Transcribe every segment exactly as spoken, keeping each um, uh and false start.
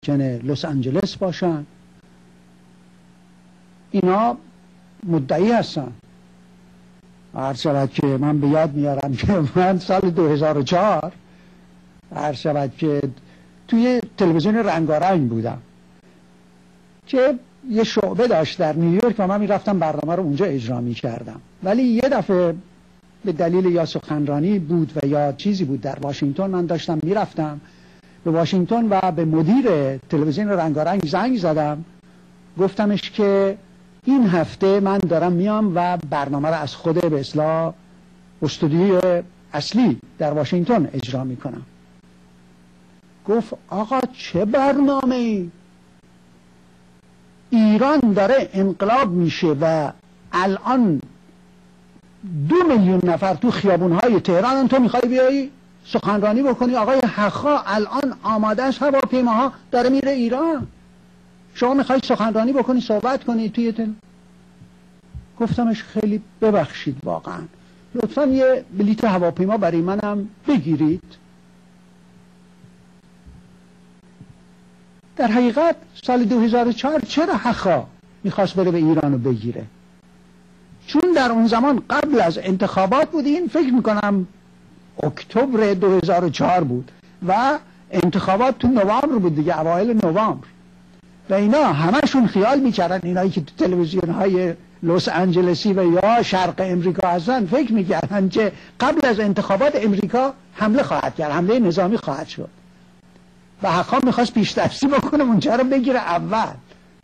ساکن لس آنجلس باشن، اینا مدعی هستن. هر شود که من به یاد میارم که من سال دو هزار و چهار هر شود که توی تلویزیون رنگارنگ بودم که یه شعبه داشت در نیویورک و من میرفتم برنامه رو اونجا اجرا میکردم، ولی یه دفعه به دلیل یا سخنرانی بود و یا چیزی بود در واشنگتن، من داشتم میرفتم به واشنگتن و به مدیر تلویزیون رنگارنگ زنگ زدم، گفتمش که این هفته من دارم میام و برنامه رو از خود به اصطلاح استودیوی اصلی در واشنگتن اجرا میکنم. گفت آقا چه برنامه ای؟ ایران داره انقلاب میشه و الان دو میلیون نفر تو خیابونهای تهران، تو میخوای بیایی سخنرانی بکنی؟ آقای حقا الان آماده است، هواپیماها داره میره ایران، شما میخوای سخنرانی بکنی صحبت کنی توی تل؟ گفتمش خیلی ببخشید واقعا لطفا یه بلیت هواپیما برای منم بگیرید. در حقیقت سال دو هزار و چهار چرا حقا میخواست بره به ایرانو بگیره؟ چون در اون زمان قبل از انتخابات بود، این فکر میکنم اکتبر دو هزار و چهار بود و انتخابات تو نوامبر بود دیگه، اوایل نوامبر، و اینا همشون خیال میکردن، اینایی که تو تلویزیون های لس آنجلسی و یا شرق امریکا هستن فکر میکردن که قبل از انتخابات امریکا حمله خواهد کرد، حمله نظامی خواهد شد و حقا میخواست پیش دستی بکنه اونجا رو بگیره اول.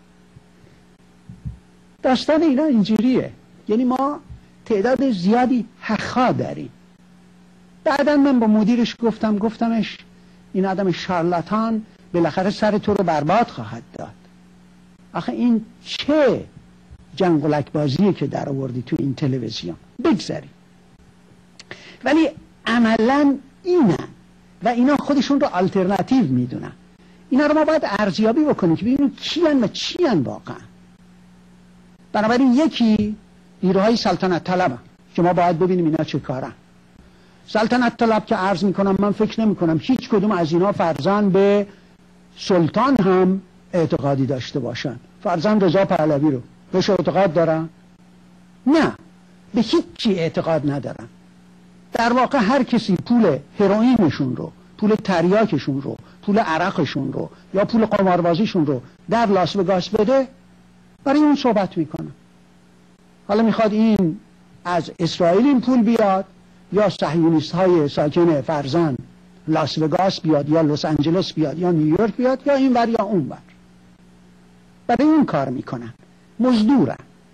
داستان اینا اینجوریه، یعنی ما تعداد زیادی حقا داریم. بعدا من با مدیرش گفتم گفتمش این آدم شارلاتان بالاخره سر تو رو برباد خواهد داد. آخه این چه جنگولک بازیه که در آوردی تو این تلویزیون؟ بگذاری. ولی عملا اینه و اینا خودشون رو آلترناتیو میدونن. اینا رو ما باید ارزیابی بکنیم که ببینیم کیان و چیان واقعا. بنابراین یکی نیروهای سلطنت طلبن که ما باید ببینیم اینا چه کارن. سلطنت طلب که عرض میکنم من فکر نمی کنم هیچ کدوم از اینا فرزن به سلطان هم اعتقادی داشته باشن. فرزن رضا پهلوی رو بهش اعتقاد دارن؟ نه، به هیچی اعتقاد ندارن. در واقع هر کسی پول هروئینشون رو، پول تریاکشون رو، پول عرقشون رو یا پول قماربازیشون رو در لاس وگاس بده، برای اون صحبت میکنن. حالا میخواد این از اسرائیل این پول بیاد یا صهیونیست های ساکن فرزن لاس وگاس بیاد یا لس آنجلس بیاد یا نیویورک بیاد یا این ور یا اون ور، برای اون کار میکنن، مزدورن.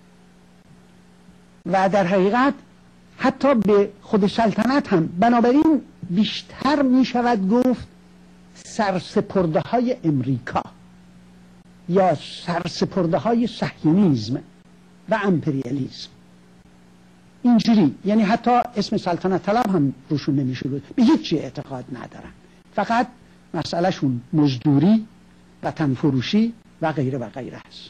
و در حقیقت حتی به خود سلطنت هم بنابراین بیشتر میشود گفت سرسپرده های امریکا یا سرسپرده های صهیونیسم و امپریالیسم، اینجوری. یعنی حتی اسم سلطنت طلب هم روشون نمیشه بود، به هیچ اعتقاد ندارن، فقط مسئله شون مزدوری، وطن فروشی و غیره و غیره است.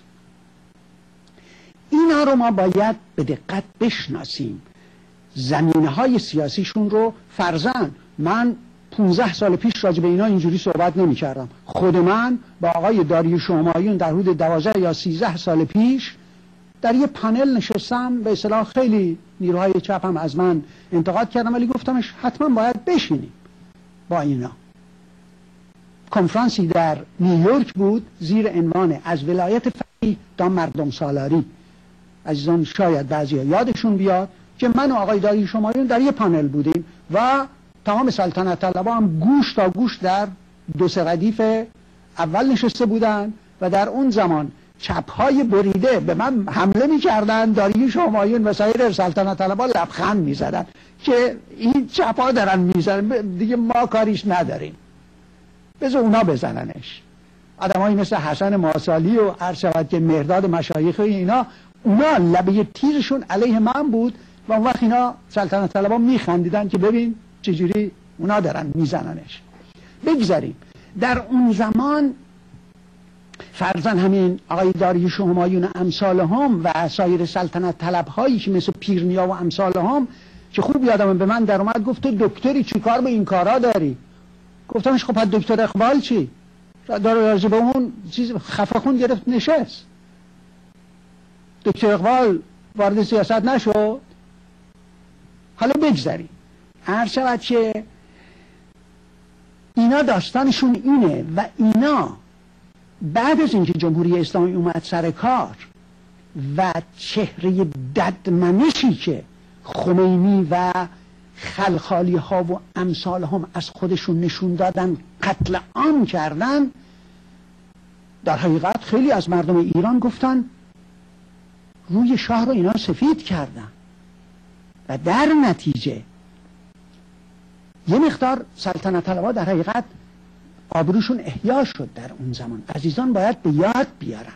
اینا رو ما باید به دقت بشناسیم، زمینه های سیاسیشون رو. فرضاً من پونزده سال پیش راجع به اینا اینجوری صحبت نمی کردم. خود من با آقای داریوش همایون در حدود دوازده یا سیزده سال پیش در یه پنل نشستم، به اصطلاح خیلی نیروهای چپ هم از من انتقاد کردم، ولی گفتمش حتما باید بشینیم با اینا. کنفرانسی در نیویورک بود زیر عنوان از ولایت فقیه تا مردم سالاری. عزیزان شاید بعضی یادشون بیاد که من و آقای داریوش همایون در یه پنل بودیم و تمام سلطنت طلبا هم گوش تا گوش در دو سه ردیف اول نشسته بودن و در اون زمان چپ‌های بریده به من حمله می‌کردن. داریوش همایون و سایر سلطنت طلبا لبخند می‌زدن که این چپ‌ها دارن می‌زنن دیگه، ما کاریش نداریم، بذار اونا بزننش. آدمایی مثل حسن ماسالی و هر شود که مهرداد مشایخ اینا، اونا لبه تیرشون علیه من بود و اون وقت اینا سلطنت طلبا میخندیدن که ببین چجوری اونا دارن میزننش. بگذاریم در اون زمان فرزن همین آقای داریوش و همایون امثال هم و سایر سلطنت طلب هایی که مثل پیرنیا و امثال هم، که خوب یادم به من در اومد گفت تو دکتری چی کار به این کارا داری؟ گفتمش خب دکتر اقبال چی؟ داره راجع به اون چیز خفه خون گرفت نشست. دکتر اقبال وارد سیاست نشد. حالا بگذاریم، عرض شود که اینا داستانشون اینه و اینا بعد از اینکه جمهوری اسلامی اومد سر کار و چهره ددمنشی که خمینی و خلخالی ها و امثال هم از خودشون نشون دادن، قتل عام کردن، در حقیقت خیلی از مردم ایران گفتن روی شاه رو اینا سفید کردن و در نتیجه یه مقدار سلطنت طلبها در حقیقت آبروشون احیا شد. در اون زمان عزیزان باید به یاد بیارن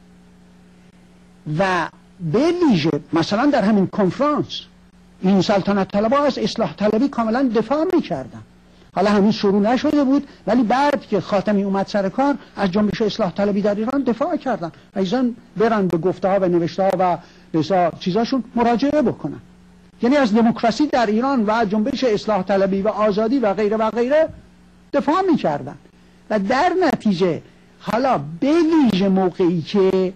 و به ویژه مثلا در همین کنفرانس این سلطنت طلبها از اصلاح طلبی کاملا دفاع میکردن. حالا همین شروع نشده بود ولی بعد که خاتمی اومد سر کار از جنبش اصلاح طلبی در ایران دفاع کردن. عزیزان برن به گفته ها و نوشته ها و بسا چیزاشون مراجعه بکنن. یعنی از دموکراسی در ایران و جنبش اصلاح طلبی و آزادی و غیره و غیره دفاع میکردن و در نتیجه حالا به ویژه موقعی که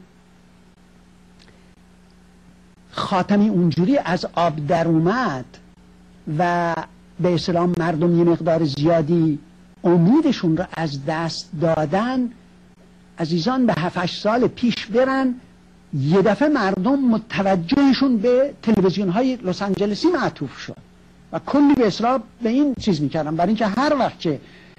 خاتمی اونجوری از آب در اومد و به اسلام مردم یه مقدار زیادی امیدشون رو از دست دادن، عزیزان به هفت هشت سال پیش برن یه دفعه مردم متوجهشون به تلویزیون های لس آنجلسی معطوف شد و کلی به اصرار به این چیز میکردن، برای اینکه هر وقت که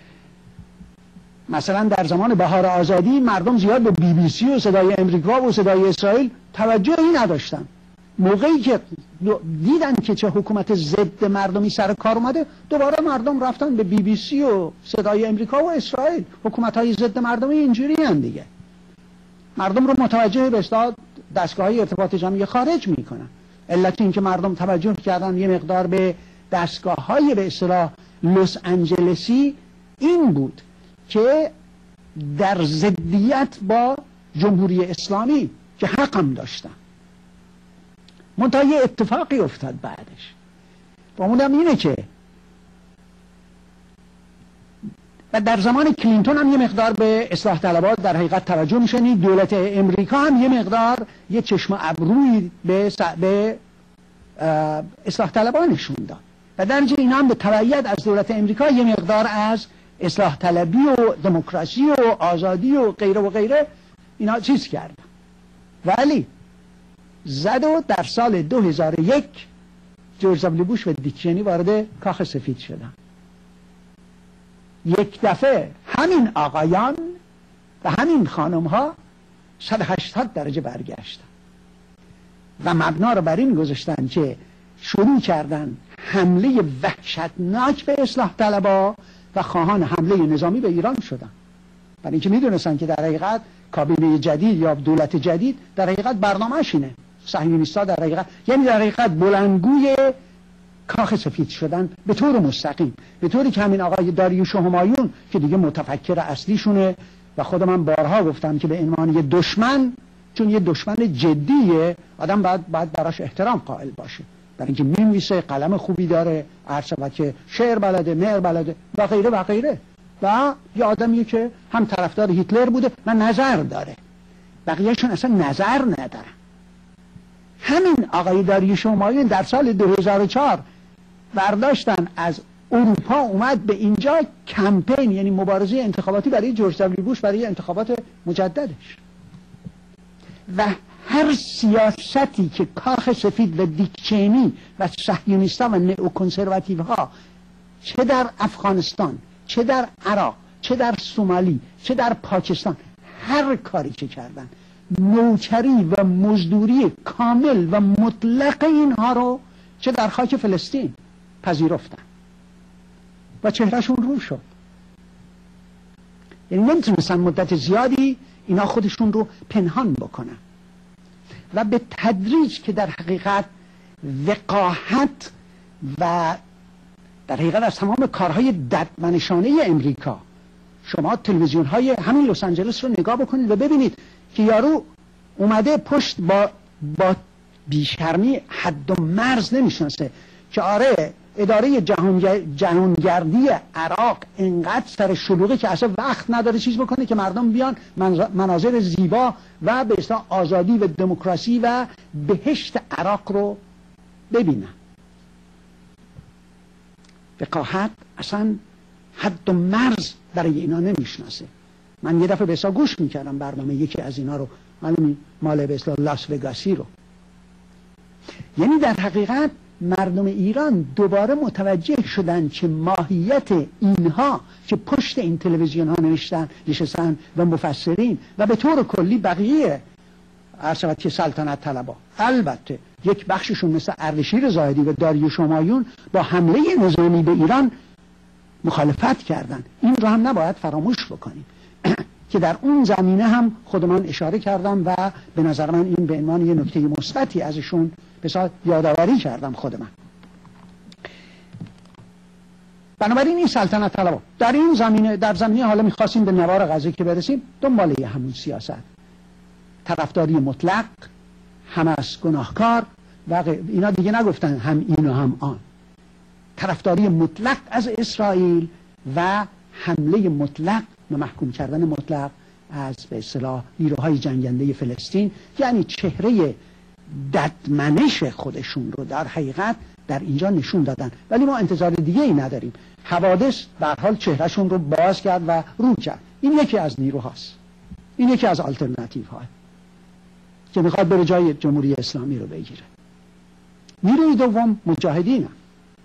مثلا در زمان بهار آزادی مردم زیاد به بی بی سی و صدای امریکا و صدای اسرائیل توجهی نداشتن. موقعی که دیدن که چه حکومت ضد مردمی سر کار اومده، دوباره مردم رفتن به بی بی سی و صدای امریکا و اسرائیل. حکومت های ضد مردمی اینجوری هم دیگه، مردم رو متوجه به اصطلاح دستگاه های ارتباط جمعی خارج میکنن. علت این که مردم توجه کردن یه مقدار به دستگاه های به اصطلاح لس آنجلسی این بود که در ضدیت با جمهوری اسلامی که حقم داشتن. منتها یه اتفاقی افتاد بعدش و اونم اینه که و در زمان کلینتون هم یه مقدار به اصلاح طلبات در حقیقت توجه میشنید. دولت امریکا هم یه مقدار یه چشم ابروی به, به اصلاح طلبان نشون داد و در نتیجه اینا هم به تبعیت از دولت امریکا یه مقدار از اصلاح طلبی و دموکراسی و آزادی و غیره و غیره اینا چیز کردن. ولی زد و در سال دو هزار و یک جورج دبلیو بوش و دیک چینی وارد کاخ سفید شدن. یک دفعه همین آقایان و همین خانم ها صد و هشتاد درجه برگشتن و مبنا رو بر این گذاشتن که شروع کردن حمله وحشتناک به اصلاح طلبها و خواهان حمله نظامی به ایران شدن، برای اینکه میدونستن که در حقیقت کابینه جدید یا دولت جدید در حقیقت برنامه‌اش اینه. صهیونیست‌ها در حقیقت یعنی در حقیقت بلندگوی کاخ سفید شدن به طور مستقیم، به طوری که همین آقای داریوش و همایون که دیگه متفکر اصلیشونه و خود من بارها گفتم که به عنوان یه دشمن، چون یه دشمن جدیه آدم باید باید براش احترام قائل باشه، برای اینکه می‌نویسه، قلم خوبی داره، عرض شود که شعر بلده، مهر بلده و غیره و غیره و یه آدمیه که هم طرفدار هیتلر بوده و نظر داره، بقیه‌شون اصلا نظر ندارن. همین آقای داریوش و همایون در سال دو هزار و چهار برداشتن از اروپا اومد به اینجا کمپین، یعنی مبارزه انتخاباتی برای جورج دبلیو بوش برای انتخابات مجددش و هر سیاستی که کاخ سفید و دیک چینی و صهیونیست‌ها و نئوکنسرواتیو ها چه در افغانستان، چه در عراق، چه در سومالی، چه در پاکستان، هر کاری که کردن نوکری و مزدوری کامل و مطلق اینها رو چه در خاک فلسطین پذیرفتن و چهرهشون رو شد. یعنی نمیتونستن مدت زیادی اینا خودشون رو پنهان بکنن و به تدریج که در حقیقت وقاحت و در حقیقت از تمام کارهای ددمنشانه امریکا، شما تلویزیون های همین لس آنجلس رو نگاه بکنید و ببینید که یارو اومده پشت با با بیشرمی حد و مرز نمیشناسه که آره اداره جهانگردی عراق اینقدر سر شلوغه که اصلا وقت نداره چیز بکنه که مردم بیان مناظر زیبا و به اصطلاح آزادی و دموکراسی و بهشت عراق رو ببینن. وقاحت اصلا حد و مرز برای اینا نمیشناسه. من یه دفعه به اصطلاح گوش میکردم برنامه یکی از اینا رو، مال به اصطلاح لاس وگاسی رو. یعنی در حقیقت مردم ایران دوباره متوجه شدن که ماهیت اینها که پشت این تلویزیون ها نوشتن نشستن و مفسرین و به طور کلی بقیه عرصبت که سلطنت طلبا، البته یک بخششون مثل اردشیر زاهدی و داریوش همایون با حمله نظامی به ایران مخالفت کردن. این رو هم نباید فراموش بکنیم که در اون زمینه هم خودمان اشاره کردم و به نظر من این به عنوان یه نکته مثبتی ازشون بسیار یادآوری کردم خود من. بنابراین این سلطنت طلبا در این زمینه، در زمینه حالا میخواستیم به نوار قضیه که برسیم، دنبال یه همون سیاست، طرفداری مطلق، هم از گناهکار و اینا دیگه نگفتن هم این و هم آن، طرفداری مطلق از اسرائیل و حمله مطلق و محکوم کردن مطلق از به اصطلاح نیروهای جنگنده فلسطین. یعنی چهره ددمنش خودشون رو در حقیقت در اینجا نشون دادن، ولی ما انتظار دیگه ای نداریم. حوادث به هر حال چهرهشون رو باز کرد و رو کرد. این یکی از نیروهاست، این یکی از آلترناتیو ها که میخواد بره جای جمهوری اسلامی رو بگیره. نیروی دوم مجاهدین هم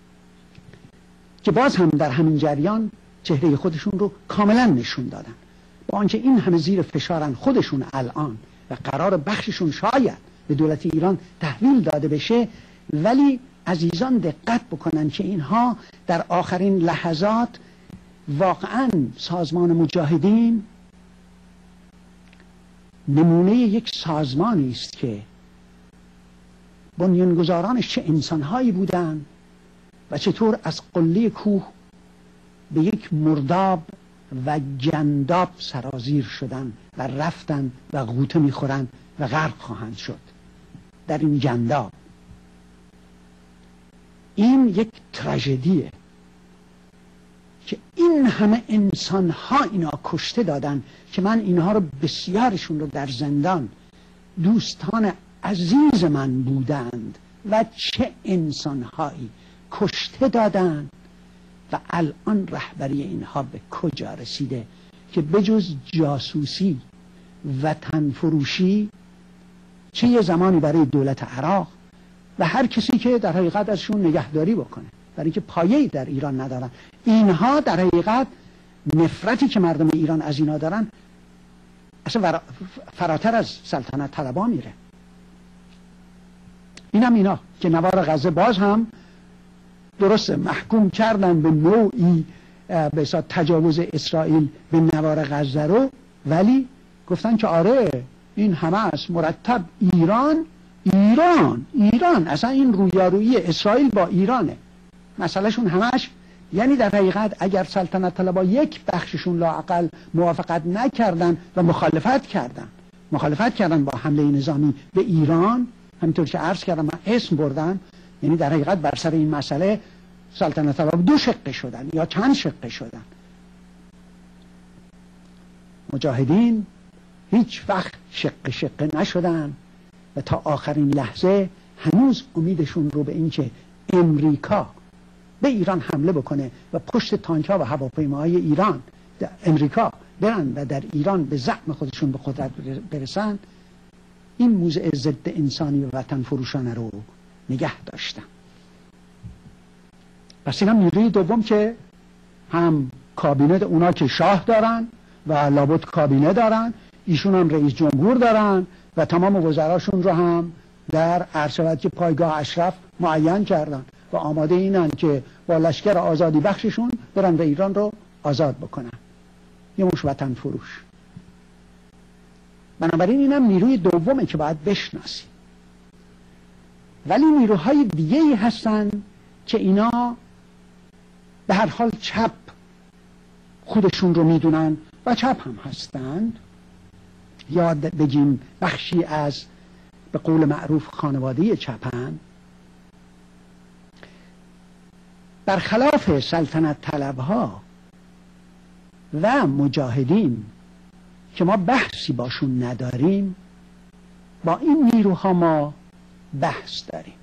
که باز هم در همین جریان چهره خودشون رو کاملا نشون دادن، با آنکه این همه زیر فشارن خودشون الان و قرار بخششون شاید به دولت ایران تحویل داده بشه، ولی عزیزان دقت بکنن که اینها در آخرین لحظات واقعا سازمان مجاهدین نمونه یک سازمانی است که بنیانگذارانش چه انسانهایی بودند و چطور از قله کوه به یک مرداب و گنداب سرازیر شدن و رفتن و غوطه میخورن و غرق خواهند شد در این گنداب. این یک تراژدیه که این همه انسان ها اینا کشته دادن که من اینها رو بسیارشون رو در زندان دوستان عزیز من بودند و چه انسان هایی کشته دادند و الان رهبری اینها به کجا رسیده که بجز جاسوسی و تنفروشی چه یه زمانی برای دولت عراق و هر کسی که در حقیقت ازشون نگهداری بکنه، برای اینکه پایه‌ای در ایران ندارن. اینها در حقیقت نفرتی که مردم ایران از اینا دارن اصلا فراتر از سلطنت طلبا میره. اینم اینا که نوار غزه باز هم درسته محکوم کردن به نوعی به اصطلاح تجاوز اسرائیل به نوار غزه رو، ولی گفتن که آره این همه است مرتب ایران ایران ایران اصلا این رویارویی اسرائیل با ایرانه مسئلهشون همش. یعنی در حقیقت اگر سلطنت طلبا یک بخششون لااقل موافقت نکردن و مخالفت کردن مخالفت کردن با حمله نظامی به ایران، همینطور که عرض کردم من اسم بردم، یعنی در حقیقت بر سر این مسئله سلطنت طلبا دو شقه شدن یا چند شقه شدن. مجاهدین هیچ وقت شقه شقه نشدن و تا آخرین لحظه هنوز امیدشون رو به این که امریکا به ایران حمله بکنه و پشت تانک‌ها و هواپیماهای ایران امریکا برن و در ایران به زعم خودشون به قدرت برسن، این موضع ضد انسانی و وطن فروشانه رو نگه داشتن. پس این هم نیروی دوم که هم کابینه اونا که شاه دارن و لابد کابینه دارن، ایشون هم رئیس جمهور دارن و تمام وزراشون رو هم در عرض که پایگاه اشرف معین کردن و آماده اینن که با لشکر آزادی بخششون برن و ایران رو آزاد بکنن. یه مش وطن فروش. بنابراین اینم نیروی دومه که باید بشناسیم. ولی نیروهای دیگه ای هستن که اینا به هر حال چپ خودشون رو میدونن و چپ هم هستند، یا بگیم بخشی از به قول معروف خانواده چپن. برخلاف سلطنت طلبها و مجاهدین که ما بحثی باشون نداریم، با این نیروها ما بحث داریم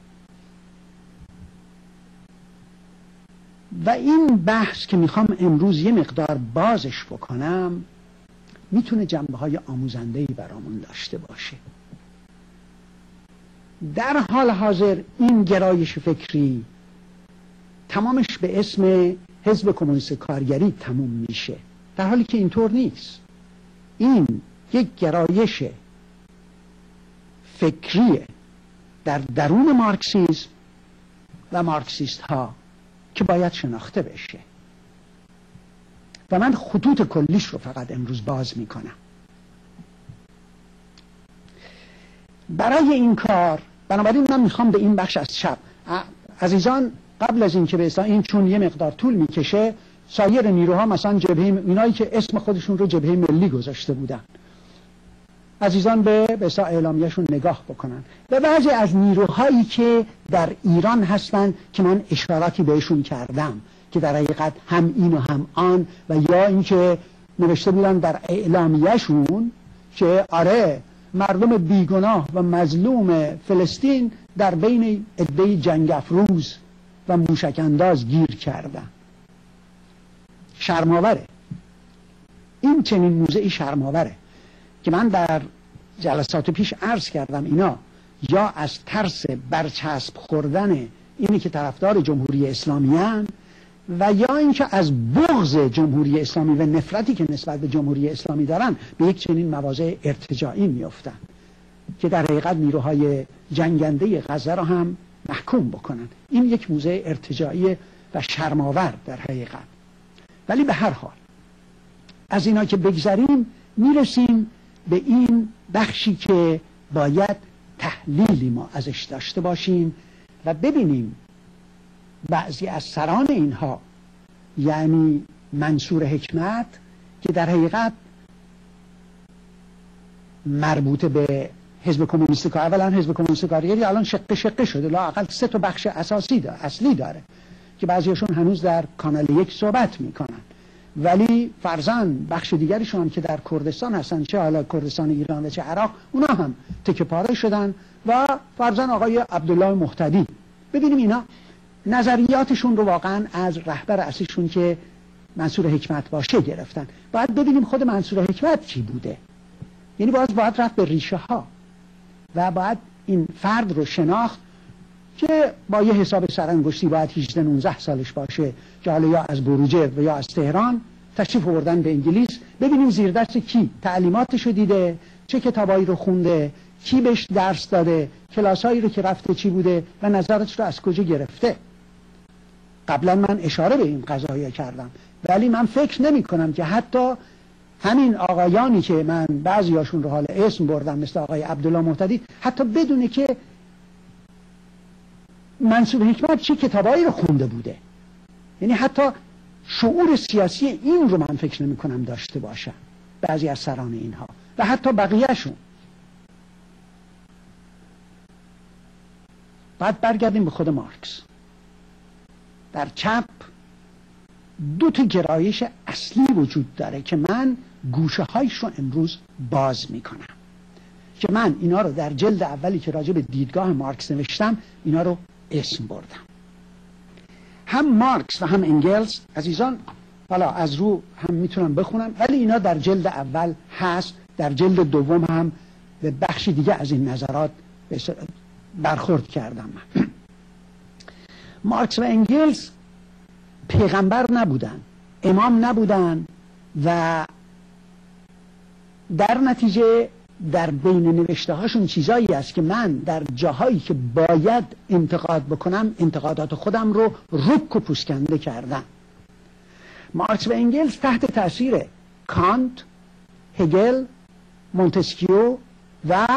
و این بحث که میخوام امروز یه مقدار بازش بکنم میتونه جنبه های آموزنده‌ای برامون داشته باشه. در حال حاضر این گرایش فکری تمامش به اسم حزب کمونیست کارگری تموم میشه، در حالی که اینطور نیست. این یک گرایش فکریه در درون مارکسیسم و مارکسیست ها که باید شناخته بشه و من خطوط کلیش رو فقط امروز باز میکنم. برای این کار بنابراین من میخوام به این بخش از چپ، عزیزان قبل از این که به اصطلاح این چون یه مقدار طول میکشه، سایر نیروها مثلا جبهه، اینایی که اسم خودشون رو جبهه ملی گذاشته بودن، عزیزان به به اصطلاح اعلامیه‌شون نگاه بکنن و بعضی از نیروهایی که در ایران هستن که من اشاراتی بهشون کردم که در حقیقت هم این و هم آن، و یا اینکه نوشته بودن در اعلامیه‌شون که آره مردم بیگناه و مظلوم فلسطین در بین عده جنگ افروز و موشک انداز گیر کردن. شرماوره، این چنین موضعی شرماوره که من در جلسات پیش عرض کردم اینا یا از ترس برچسب خوردن اینی که طرفدار جمهوری اسلامی هستند و یا اینکه از بغض جمهوری اسلامی و نفرتی که نسبت به جمهوری اسلامی دارن به یک چنین مواضع ارتجاعی میافتن که در حقیقت نیروهای جنگنده غزه را هم محکوم بکنن. این یک موضع ارتجاعی و شرماور در حقیقت. ولی به هر حال از اینا که بگذریم میرسیم به این بخشی که باید تحلیلی ما ازش داشته باشیم و ببینیم بعضی از سران اینها، یعنی منصور حکمت که در حقیقت مربوط به حزب کمونیست کار، اولا حزب کمونیست کارگری الان شقه شقه شده، لااقل سه تا بخش اساسی داره، اصلی داره که بعضیشون هنوز در کانال یک صحبت میکنن، ولی فرضاً بخش دیگریشون هم که در کردستان هستن، چه حالا کردستان ایران و چه عراق، اونا هم تکه پاره شدن و فرضاً آقای عبدالله مهتدی. ببینیم اینا نظریاتشون رو واقعاً از رهبر اصلیشون که منصور حکمت باشه گرفتن. باید ببینیم خود منصور حکمت کی بوده، یعنی باز باید رفت به ریشه ها و باید این فرد رو شناخت که با یه حساب سرانگشتی باید هجده نوزده سالش باشه که حالا یا از بروجرد و یا از تهران تشریف آوردن به انگلیس. ببینیم زیر دست کی تعلیماتشو دیده، چه کتابایی رو خونده، کی بهش درس داده، کلاسایی رو که رفته چی بوده و نظرش رو از کجا گرفته. قبلا من اشاره به این قضایا کردم، ولی من فکر نمی کنم که حتی همین آقایانی که من بعضیاشون رو حال اسم بردم مثل آقای عبدالله مهتدی، حتی بدونه که منصور حکمت چه کتابایی رو خونده بوده، یعنی حتی شعور سیاسی این رو من فکر نمی کنم داشته باشن بعضی از سران اینها و حتی بقیهشون. بعد برگردیم به خود مارکس. در چپ دو تا گرایش اصلی وجود داره که من گوشه هایش رو امروز باز میکنم که من اینا رو در جلد اولی که راجع به دیدگاه مارکس نوشتم اینا رو اسم بردم. هم مارکس و هم انگلز عزیزان حالا از رو هم میتونم بخونم، ولی اینا در جلد اول هست، در جلد دوم هم به بخشی دیگه از این نظرات برخورد کردم. مارکس و انگلز پیغمبر نبودن، امام نبودن و در نتیجه در بین نوشته هاشون چیزایی است که من در جاهایی که باید انتقاد بکنم انتقادات خودم رو رک و پوسکنده کردم. مارکس و انگلز تحت تاثیر کانت، هگل، مونتسکیو و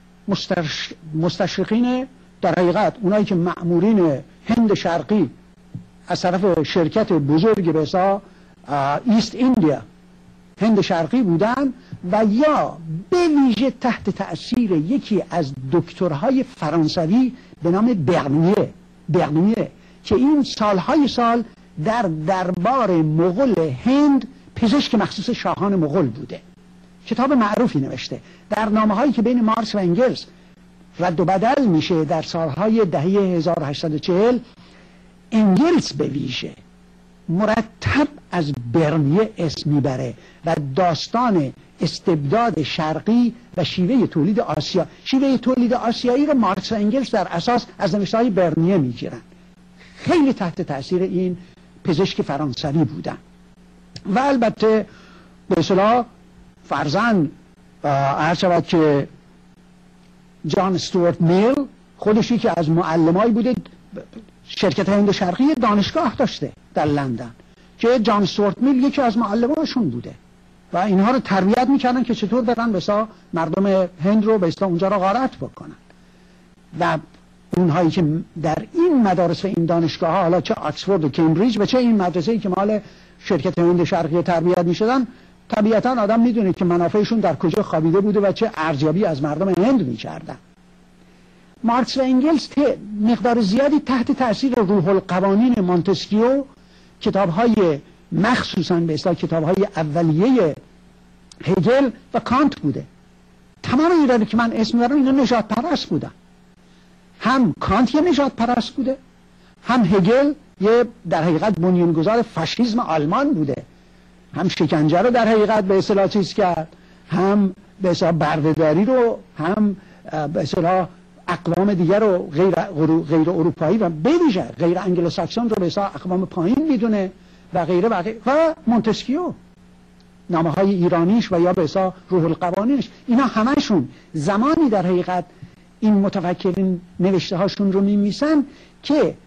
مستشرقین در حقیقت اونایی که مأمورین هند شرقی از طرف شرکت بزرگ به اسا ایست ایندیا هند شرقی بودن و یا به ویژه تحت تأثیر یکی از دکترهای فرانسوی به نام برنیه برنیه که این سالهای سال در دربار مغول هند پزشک مخصوص شاهان مغول بوده. کتاب معروفی نوشته. در نامه هایی که بین مارکس و انگلز رد و بدل میشه در سالهای دهه هزار و هشتصد و چهل، انگلز به ویژه مرتب از برنیه اسم میبره و داستان استبداد شرقی و شیوه تولید آسیا شیوه تولید آسیایی رو مارکس و انگلز در اساس از نوشته‌های برنیه میگیرن. خیلی تحت تاثیر این پزشک فرانسوی بودن و البته به اصطلاح فرزند هر شود که جان استوارت میل خودشی که از معلمایی بوده، شرکت هند شرقی دانشگاه داشته در لندن که جان استوارت میل یکی از معلماشون بوده و اینها رو تربیت میکردن که چطور برن بسا مردم هند رو بسا اونجا رو غارت بکنن. و اونهایی که در این مدارس و این دانشگاه ها، حالا چه آکسفورد و کمبریج و چه این مدرسه‌ای که مال شرکت هند شرقی تربیت میشدن، طبیعتا آدم میدونه که منافعشون در کجا خوابیده بوده و چه ارزیابی از مردم هند میکردن. مارکس و انگلز مقدار زیادی تحت تاثیر روح القوانین مونتسکیو، کتاب‌های مخصوصاً به اصطلاح کتاب‌های اولیه هگل و کانت بوده. تمام ایرانی که من اسم میبرم اینا نژاد پرست بودن. هم کانت یه نژاد پرست بوده، هم هگل یه در حقیقت بنیانگذار فاشیسم آلمان بوده، هم شکنجه رو در حقیقت به اصطلاح چیز کرد، هم به اصطلاح بردهداری رو، هم به اصطلاح اقوام دیگر رو غیر غیر اروپایی و به ویژه غیر انگلوساکسون رو به اصطلاح اقوام پایین میدونه و غیره و غیره. و مونتسکیو نامه های ایرانیش و یا به اصطلاح روح القوانینش، اینا همشون زمانی در حقیقت این متفکرین نوشته هاشون رو میمیسن که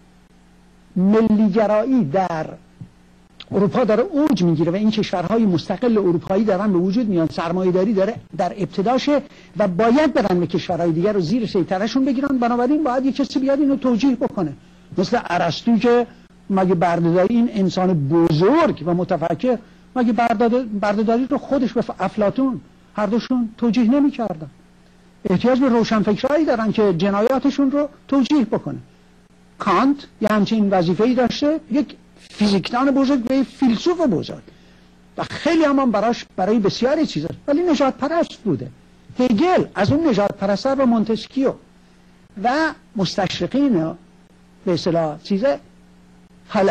ملیگرایی در اروپا داره اوج میگیره و این کشورهای مستقل اروپایی دارن به وجود میان، سرمایه‌داری داره در ابتداشه و باید برن به کشورهای دیگر رو زیر سیطرهشون بگیرن. بنابراین باید یک کسی بیاد اینو توجیه بکنه، مثل ارسطو که مگه بردهداری، این انسان بزرگ و متفکر، مگه بردهداری رو خودش به افلاطون هر دوشون توجیه نمی‌کردن؟ احتیاج به روشنفکرایی دارن که جنایاتشون رو توجیه بکنه. کانت یه همچین وظیفه‌ای داشته، یک فیزیکدان بزرگ و فیلسوف بزرگ و خیلی هم براش برای بسیاری چیزا، ولی نژاد پرست بوده. هگل از اون نژاد پرستر و مونتسکیو و مستشرقین به اصطلاح چیزه. حالا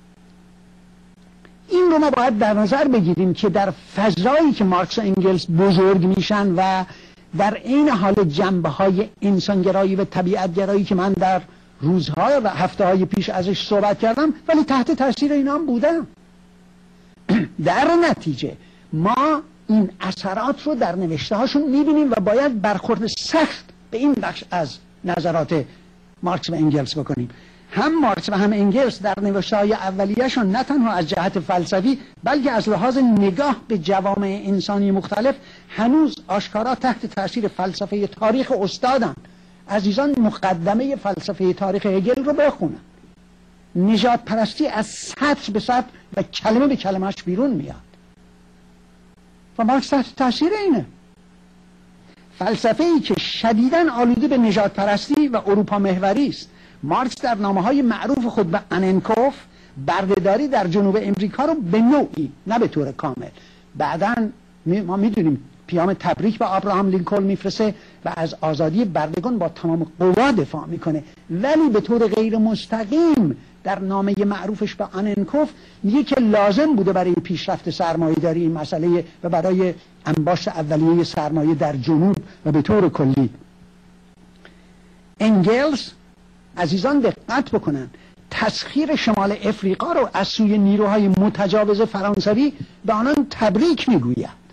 این رو ما باید در نظر بگیریم که در فضایی که مارکس و انگلز بزرگ میشن و در این حال جنبه های انسانگرایی و طبیعتگرایی که من در روزها و هفته های پیش ازش صحبت کردم ولی تحت تاثیر اینا هم بودم. در نتیجه ما این اثرات رو در نوشته هاشون میبینیم و باید برخورد سخت به این بخش از نظرات مارکس و انگلز بکنیم. هم مارکس و هم انگلز در نوشته های اولیه‌شون نه تنها از جهت فلسفی بلکه از لحاظ نگاه به جوامع انسانی مختلف هنوز آشکارا تحت تاثیر فلسفه تاریخ استادن. عزیزان مقدمه فلسفه تاریخ هگل رو بخونن. نژاد پرستی از سطر به سطر و کلمه به کلمهش بیرون میاد و مارکس تحت تاثیر اینه. فلسفه ای که شدیداً آلوده به نژاد پرستی و اروپا محوری است. مارکس در نامه‌های معروف خود به آننکوف بردهداری در جنوب امریکا رو به نوعی، نه به طور کامل، بعداً ما میدونیم پیام تبریک به ابراهام لینکلن میفرسته و از آزادی بردگان با تمام قوا دفاع میکنه، ولی به طور غیر مستقیم در نامه معروفش به آننکوف میگه که لازم بوده برای پیشرفت سرمایه‌داری این مسئله و برای انباشت اولیه سرمایه در جنوب و به طور کلی. انگلز عزیزان دقت بکنن تسخیر شمال افریقا رو از سوی نیروهای متجاوز فرانسوی به آنان تبریک میگوید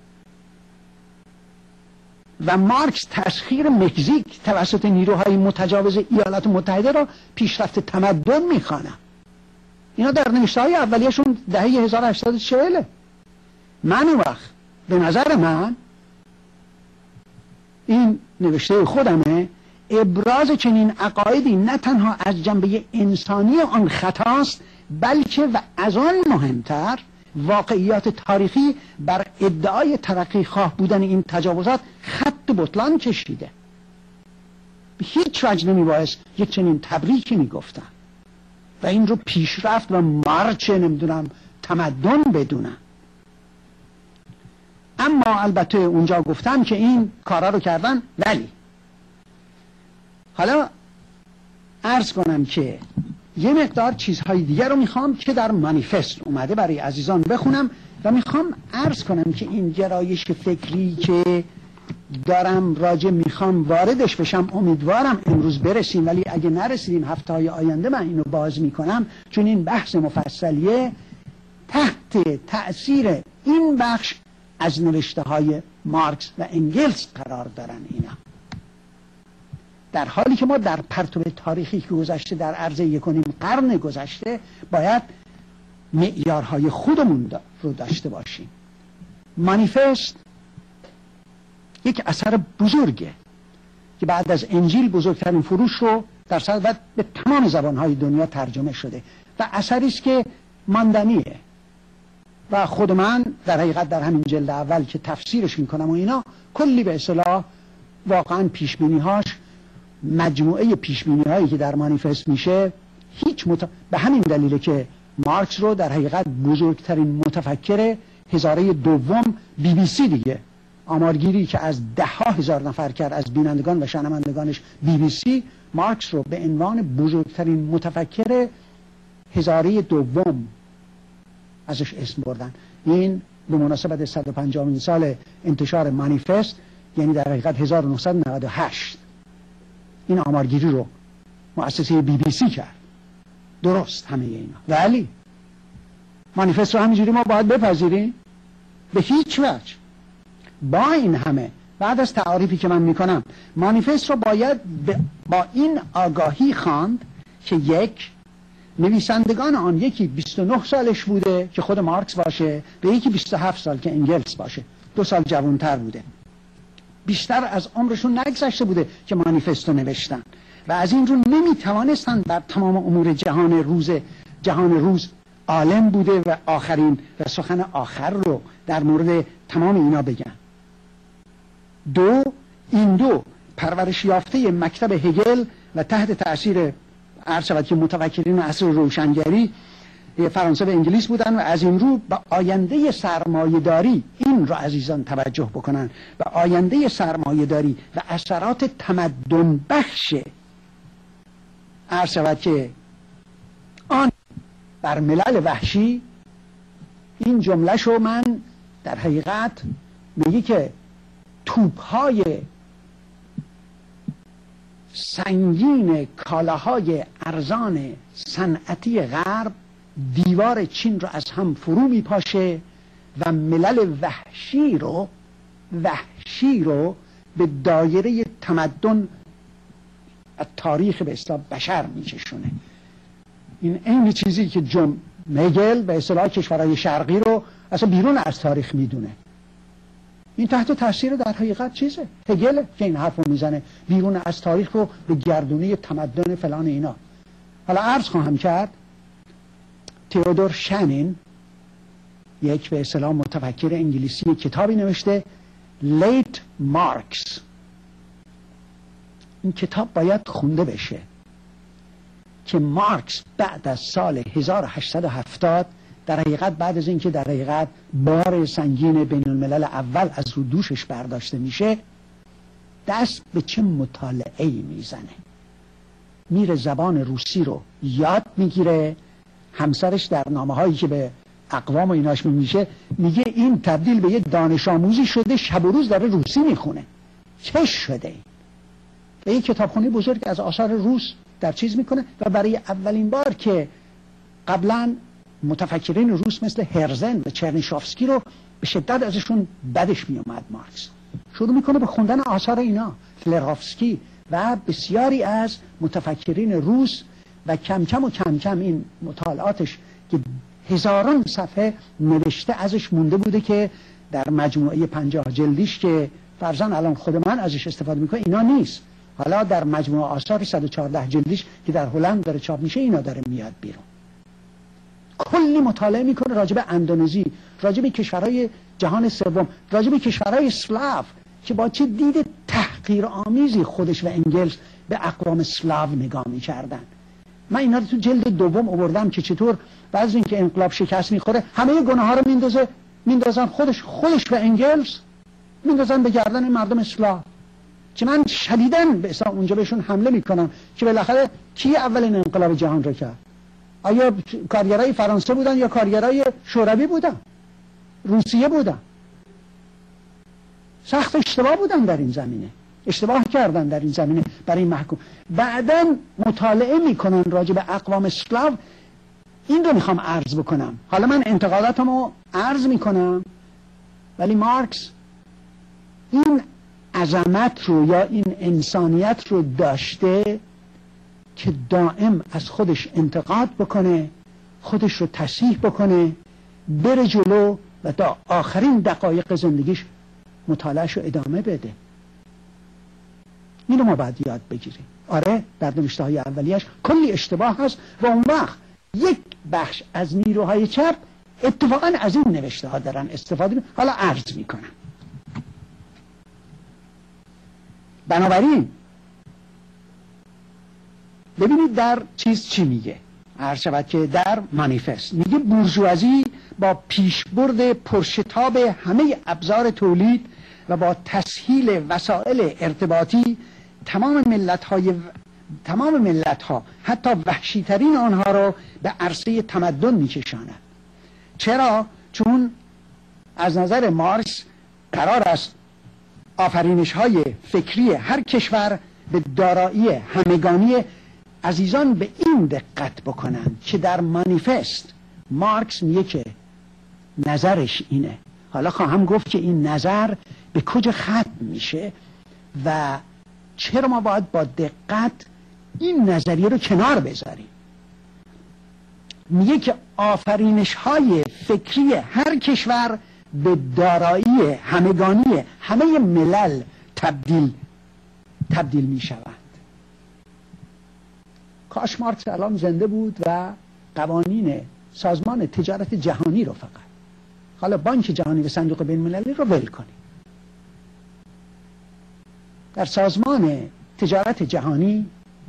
و مارکس تسخیر مکزیک توسط نیروهای متجاوز ایالات متحده را پیشرفت تمدن میخوانه. اینا در نوشته های اولیه‌شون دهه هزار و هشتصد و چهل. من اون وقت به نظر من این نوشته خودمه، ابراز چنین عقایدی نه تنها از جنبه انسانی آن خطاست بلکه و از آن مهمتر واقعیات تاریخی بر ادعای ترقی خواه بودن این تجاوزات خط بطلان کشیده. به هیچ وجه نمیبایست یک چنین تبریکی میگفتن. و این رو پیشرفت و مارچ نمیدونم تمدن بدونن. اما البته اونجا گفتم که این کارا رو کردن. ولی حالا عرض کنم که یه مقدار چیزهای دیگر رو میخوام که در مانیفست اومده برای عزیزان بخونم و میخوام عرض کنم که این گرایش فکری که دارم راجع میخوام واردش بشم، امیدوارم امروز برسیم، ولی اگه نرسیدیم هفته های آینده من اینو باز میکنم، چون این بحث مفصلیه تحت تأثیر این بخش از نوشته های مارکس و انگلس قرار دارن. اینا در حالی که ما در پرتو تاریخی که گذشته در عرض یک و نیم قرن گذشته باید معیارهای خودمون رو داشته باشیم. مانیفست یک اثر بزرگه که بعد از انجیل بزرگترین فروش رو در صد به تمام زبانهای دنیا ترجمه شده و اثری است که ماندنیه و خود من در حقیقت در همین جلد اول که تفسیرش میکنم و اینا کلی به اصطلاح واقعا پیشبینی‌هاش، مجموعه پیشبینی‌هایی که در مانیفست میشه هیچ مت... به همین دلیله که مارکس رو در حقیقت بزرگترین متفکر هزاره دوم بی بی سی دیگه، آمارگیری که از ده ها هزار نفر کرد از بینندگان و شنوندگانش بی بی سی، مارکس رو به عنوان بزرگترین متفکر هزاره دوم ازش اسم بردن. این به مناسبت صد و پنجاهمین سال انتشار مانیفست، یعنی در حقیقت هزار و نهصد و نود و هشت، این آمارگیری رو مؤسسه بی بی سی کرد. درست همه اینا، ولی مانیفست رو همینجوری ما باید بپذیریم؟ به هیچ وجه. با این همه بعد از تعاریفی که من میکنم مانیفست رو باید با این آگاهی خواند که یک، نویسندگان آن یکی بیست و نه سالش بوده که خود مارکس باشه و یکی بیست و هفت سال که انگلس باشه، دو سال جوانتر بوده، بیشتر از عمرشون نگذشته بوده که مانیفست رو نوشتن و از این رو نمیتوانستن در تمام امور جهان روز جهان روز عالم بوده و آخرین و سخن آخر رو در مورد تمام اینا بگن. دو، این دو پرورش یافته مکتب هگل و تحت تأثیر عرض شود که متفکرین عصر روشنگری فرانسه و انگلیس بودن و از این رو به آینده سرمایه‌داری، این رو عزیزان توجه بکنن، به آینده سرمایه‌داری و اثرات تمدن بخش عرض شود که آن بر ملل وحشی. این جمله شو من در حقیقت میگی که توپ‌های سنگین کالاهای ارزان صنعتی غرب دیوار چین رو از هم فرو میپاشه و ملل وحشی رو وحشی رو به دایره تمدن و تاریخ به اصطلاح بشر میچشونه. این عین چیزی که جون هگل به اصطلاح کشورهای شرقی رو اصلا بیرون از تاریخ میدونه. این تحت تاثیر در حقیقت چیزه هگل که این حرف رو میزنه، بیرون از تاریخ رو به گردونه تمدن فلان اینا. حالا عرض خواهم کرد تئودور شنین، یک به اصطلاح متفکر انگلیسی، کتابی نوشته لیت مارکس. این کتاب باید خونده بشه که مارکس بعد از سال هزار و هشتصد و هفتاد در حقیقت بعد از اینکه در حقیقت بار سنگین بین الملل اول از رو دوشش برداشته میشه، دست به چه مطالعه‌ای میزنه. میره زبان روسی رو یاد میگیره. همسرش در نامه هایی که به اقوام و ایناش میشه میگه این تبدیل به یه دانش آموزی شده، شب و روز داره روسی میخونه. چه شده این؟ به یه کتابخونه بزرگ از آثار روس در چیز میکنه و برای اولین بار که قبلا متفکرین روس مثل هرزن و چرنیشافسکی رو به شدت ازشون بدش میومد، مارکس شروع میکنه به خوندن آثار اینا، فلرافسکی و بسیاری از متفکرین روس و کم کم و کم کم این مطالعاتش که هزاران صفحه نوشته ازش مونده بوده که در مجموعه پنجاه جلدیش که فرضاً الان خود من ازش استفاده میکنه اینا نیست، حالا در مجموعه آثار صد و چهارده جلدیش که در هلند داره چاپ میشه اینا داره میاد بیرون. کلی مطالعه میکنه راجب اندونزی، راجب کشورهای جهان سوم، راجب کشورهای اسلاو که با چه دید تحقیرآمیزی خودش و انگلس به اقوام اسلاو نگاه میکردن. من اینا رو تو جلد دوم آوردم که چطور بعد از اینکه انقلاب شکست میخوره همه گناه ها رو میندازه میندازن خودش خودش و انگلز میندازن به گردن مردم اسلاو، که من شدیداً به اصلا اونجا بهشون حمله میکنم که بالاخره کی اولین انقلاب جهان رو کرد؟ آیا کارگرای فرانسه بودن یا کارگرای شوروی بودن؟ روسیه بودن؟ سخت اشتباه بودن در این زمینه، اشتباه کردن در این زمینه برای محکوم. بعداً مطالعه میکنن راجع به اقوام اسلاو. این رو میخوام عرض بکنم. حالا من انتقاداتمو عرض میکنم، ولی مارکس این عظمت رو یا این انسانیت رو داشته که دائم از خودش انتقاد بکنه، خودش رو تصحیح بکنه، بره جلو و تا آخرین دقایق زندگیش مطالعهش رو ادامه بده. اینو ما باید یاد بگیریم. آره در نوشته های اولیش کلی اشتباه هست و اون وقت یک بخش از نیروهای چپ اتفاقا از این نوشته ها دارن استفاده می. حالا عرض میکنم. بنابراین ببینید در چیز چی میگه. عرض شود که در مانیفست میگه بورژوازی با پیشبرد پرشتاب همه ابزار تولید و با تسهیل وسایل ارتباطی تمام ملت‌های تمام ملت‌ها حتی وحشی‌ترین آنها را به عرصه تمدن می‌کشاند. چرا؟ چون از نظر مارکس قرار است آفرینش‌های فکری هر کشور به دارایی همگانی عزیزان به این دقت بکنند که در مانیفست مارکس میگه که نظرش اینه. حالا خواهم گفت که این نظر به کجا ختم میشه و چرا ما باید با دقت این نظریه رو کنار بذاریم. میگه که آفرینش‌های فکری هر کشور به دارایی همگانی همه ملل تبدیل تبدیل میشوند. کاش مارکس الان زنده بود و قوانین سازمان تجارت جهانی رو فقط، حالا بانک جهانی و صندوق بین المللی رو ول کنیم. در سازمان تجارت جهانی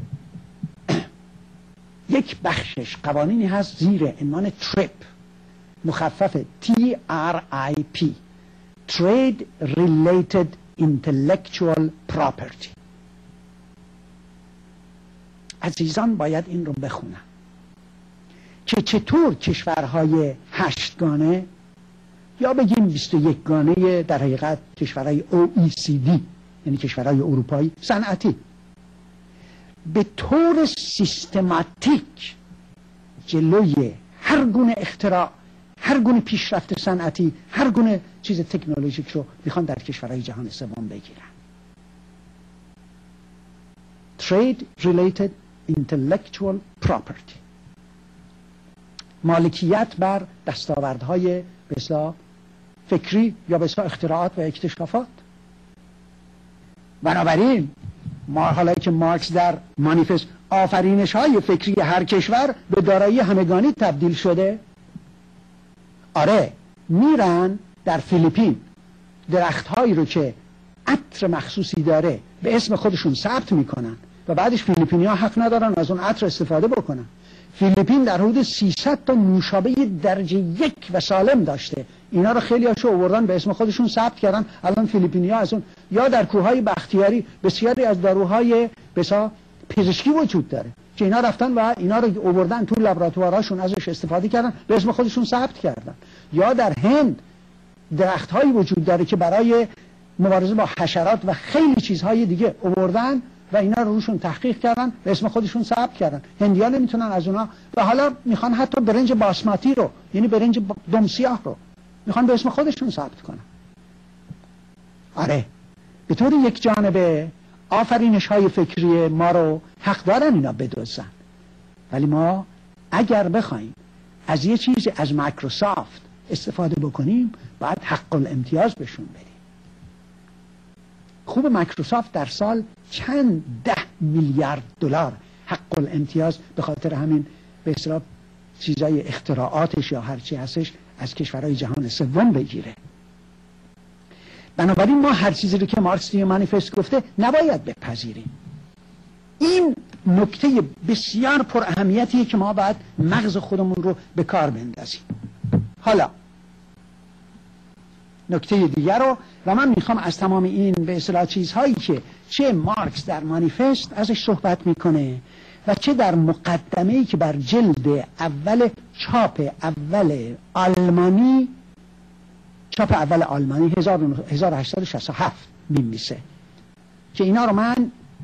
یک بخشش قوانینی هست زیر عنوان تریپ، مخفف تی آر آی پی Trade Related Intellectual Property. عزیزان باید این رو بخونن که چطور کشورهای هشتگانه یا بگیم بیست و یک گانه در حقیقت کشورهای او ای سی دی یعنی کشورهای اروپایی صنعتی به طور سیستماتیک جلوی هر گونه اختراع، هر گونه پیشرفت صنعتی، هر گونه چیز تکنولوژیک رو میخوان در کشورهای جهان سوم بگیرن. Trade Related Intellectual Property، مالکیت بر دستاوردهای بسیار فکری یا بسیار اختراعات و اکتشافات. بنابراین ما حالا که مارکس در مانیفست آفرینش های فکری هر کشور به دارایی همگانی تبدیل شده، آره میرن در فیلیپین درخت هایی رو که عطر مخصوصی داره به اسم خودشون ثبت میکنن و بعدش فیلیپینی ها حق ندارن از اون عطر استفاده بکنن. فیلیپین در حدود سیصد تا نوشابه درجه یک و سالم داشته، اینا رو خیلی هاشو آوردن به اسم خودشون ثبت کردن. الان فیلیپینی ها از اون یا در کوههای بختیاری بسیاری از داروهای بسا پزشکی وجود داره که اینا رفتن و اینا رو آوردن تو لابراتواراشون ازش استفاده کردن به اسم خودشون ثبت کردن. یا در هند درخت‌هایی وجود داره که برای مبارزه با حشرات و خیلی چیزهای دیگه آوردن و اینا رو روشون تحقیق کردن به اسم خودشون ثبت کردن. هندی‌ها نمیتونن از اونا و حالا میخوان حتی برنج باسماتی رو یعنی برنج دم سیاه رو میخوان به اسم خودشون ثبت کنن. آره به طور یک جانبه آفرینش های فکری ما رو حق دارن اینا بدزدن، ولی ما اگر بخوایم از یه چیزی از مایکروسافت استفاده بکنیم باید حق الامتیاز بهشون بدیم. خوب مایکروسافت در سال چند ده میلیارد دلار حق الامتیاز به خاطر همین به اصطلاح چیزای اختراعاتش یا هر چی هستش از کشورهای جهان سوم بگیره. بنابراین ما هر چیزی رو که مارکس توی مانیفست گفته نباید بپذیریم. این نکته بسیار پر اهمیتیه که ما باید مغز خودمون رو به کار بندازیم. حالا نکته دیگر رو، و من میخوام از تمام این به اصطلاح چیزهایی که چه مارکس در مانیفست ازش صحبت میکنه و چه در مقدمه‌ای که بر جلد اول چاپ اول آلمانی چاپ اول آلمانی هزار و هشتصد و شصت و هفت میمیسه، که اینا رو من